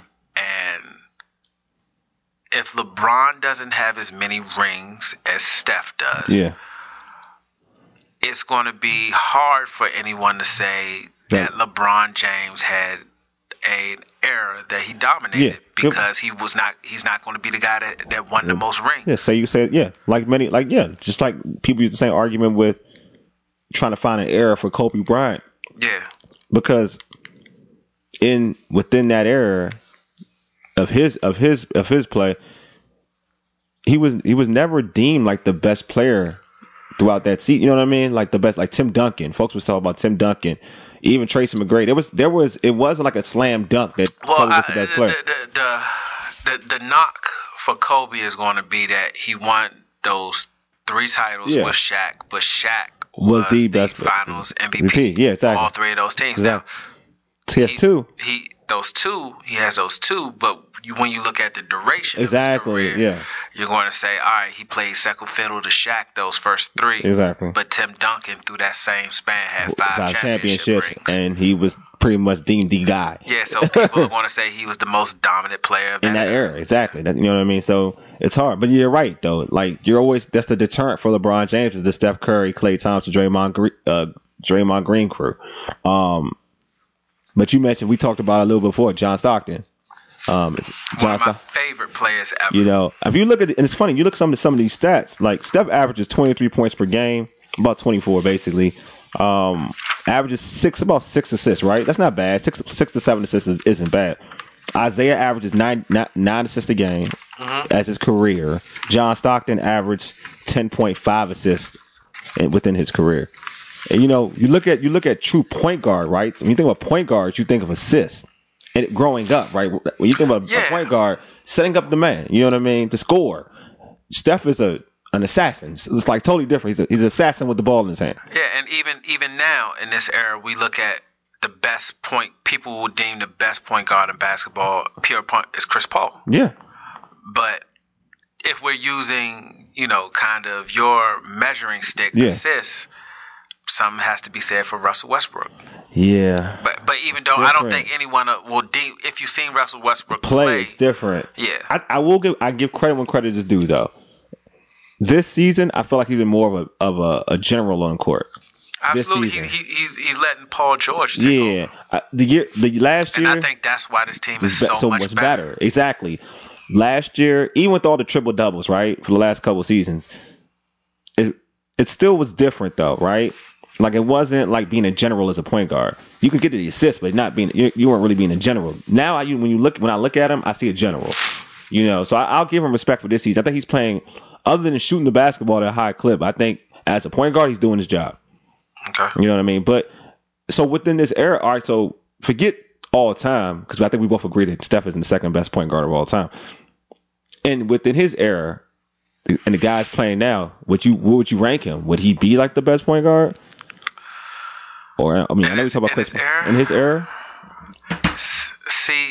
if LeBron doesn't have as many rings as Steph does, it's going to be hard for anyone to say that LeBron James had an era that he dominated because he's not going to be the guy that won the most rings. Yeah, so you say just like people use the same argument with trying to find an era for Kobe Bryant. Yeah. Because within that era of his play, he was never deemed like the best player throughout that season. You know what I mean? Like the best, like Tim Duncan. Folks was talking about Tim Duncan, even Tracy McGrady. It wasn't like a slam dunk that Kobe was the best player. The knock for Kobe is going to be that he won those 3 titles with Shaq, but Shaq was the best Finals MVP. Yeah, exactly. All 3 of those teams. Exactly. Now, TS2. those two. He has those two, but when you look at the duration of his career, you're going to say, all right, he played second fiddle to Shaq those first 3. Exactly. But Tim Duncan, through that same span, had 5 championships rings. And he was pretty much deemed the guy. Yeah, so people are going to say he was the most dominant player of in that era. Exactly. You know what I mean? So it's hard. But you're right, though. Like, that's the deterrent for LeBron James is the Steph Curry, Klay Thompson, Draymond Green crew. But you mentioned, we talked about it a little before, John Stockton. It's one of my favorite players ever. You know, if you look at it, and it's funny, you look at some of these stats, like Steph averages 23 points per game, about 24 basically. Averages about 6 assists, right? That's not bad. 6 to 7 assists isn't bad. Isaiah averages 9 assists a game as his career. John Stockton averaged 10.5 assists within his career. And you know, you look at true point guard, right? When you think about point guards, you think of assists. And growing up, right? When you think about a point guard, setting up the man, you know what I mean, to score. Steph is an assassin. It's like totally different. He's an assassin with the ball in his hand. Yeah, and even now in this era, we look at the best point. People will deem the best point guard in basketball, pure point, is Chris Paul. Yeah. But if we're using, you know, kind of your measuring stick assists, something has to be said for Russell Westbrook. Yeah. But even though I don't think anyone will deem, if you've seen Russell Westbrook play, it's different. Yeah. I give credit when credit is due, though. This season, I feel like he's been more of a general on court. Absolutely, he's letting Paul George take over. The last year, and I think that's why this team is so much better. Exactly. Last year, even with all the triple doubles, right, for the last couple seasons, it still was different though, right? Like it wasn't like being a general as a point guard. You could get the assist, but not being you weren't really being a general. Now when I look at him, I see a general. You know, so I'll give him respect for this season. I think he's playing, other than shooting the basketball at a high clip, I think as a point guard, he's doing his job. Okay. You know what I mean? But so within this era, all right, so forget all time, because I think we both agree that Steph is the second best point guard of all time. And within his era, and the guys playing now, what would you rank him? Would he be like the best point guard? Or I know you talk about Chris in his era. See,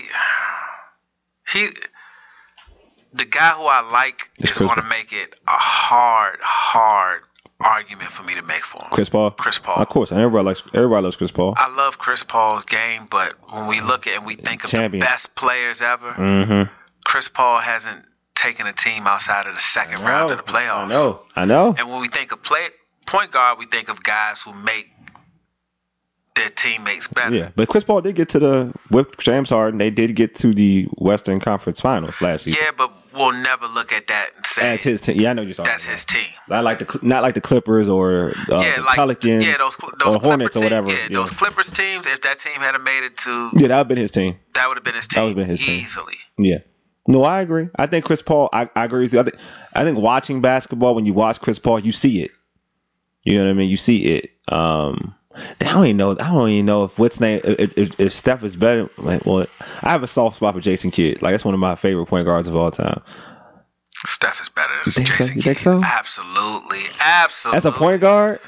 the guy who I like is going to make it a hard argument for me to make for him. Chris Paul. Of course, everybody loves Chris Paul. I love Chris Paul's game, but when we look at and we think of the best players ever, Chris Paul hasn't taken a team outside of the second round of the playoffs. I know. And when we think of point guard, we think of guys who make their teammates better. Yeah, but Chris Paul did get with James Harden, they did get to the Western Conference Finals last season. Yeah, but we'll never look at that and say as his team. Yeah, I know you're talking that's about. His team. Not like the Clippers or the Pelicans, those or Hornets or whatever. Those Clippers teams. If that team had made it to, that would have been his team. That would have been his team. Easily. Yeah. No, I agree. I think Chris Paul. I agree with you. I think watching basketball, when you watch Chris Paul, you see it. You know what I mean? You see it. I don't even know if Steph is better. Well, I have a soft spot for Jason Kidd. Like, that's one of my favorite point guards of all time. Steph is better than Jason Kidd. You think so? Absolutely. As a point guard?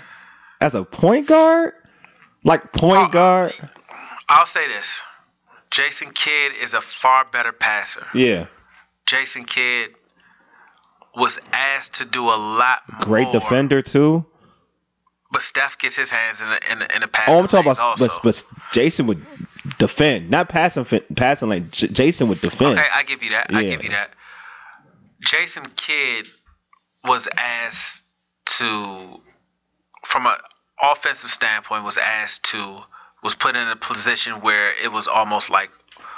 Like point guard? I'll say this. Jason Kidd is a far better passer. Yeah. Jason Kidd was asked to do a lot more. Great defender too. But Steph gets his hands in the passing. Oh, I'm talking about, but Jason would defend, not passing like Jason would defend. Okay, I give you that. Yeah. Jason Kidd was asked to, from an offensive standpoint, was put in a position where it was almost like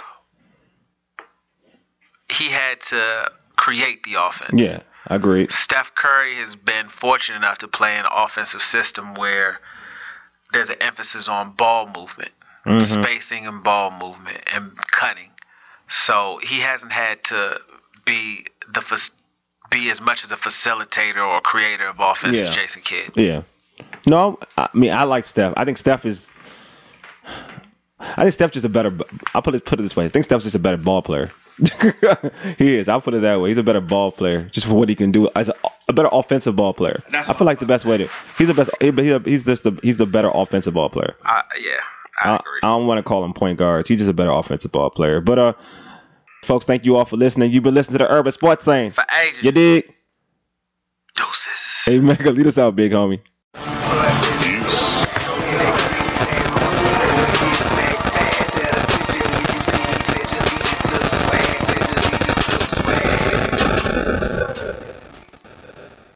he had to create the offense. Yeah. I agree. Steph Curry has been fortunate enough to play in an offensive system where there's an emphasis on ball movement, spacing and ball movement and cutting. So he hasn't had to be as much as a facilitator or creator of offense as Jason Kidd. Yeah. No, I mean, I like Steph. I think Steph just a better. I'll put it this way. I think Steph's just a better ball player. He is. I'll put it that way. He's a better ball player, just for what he can do as a better offensive ball player. I feel like the best way to. He's the best. He's the better offensive ball player. Yeah. I agree. I don't want to call him point guards. He's just a better offensive ball player. But folks, thank you all for listening. You've been listening to the Urban Sports Scene. For ages. You dig? Deuces. Hey, Mecca, lead us out, big homie.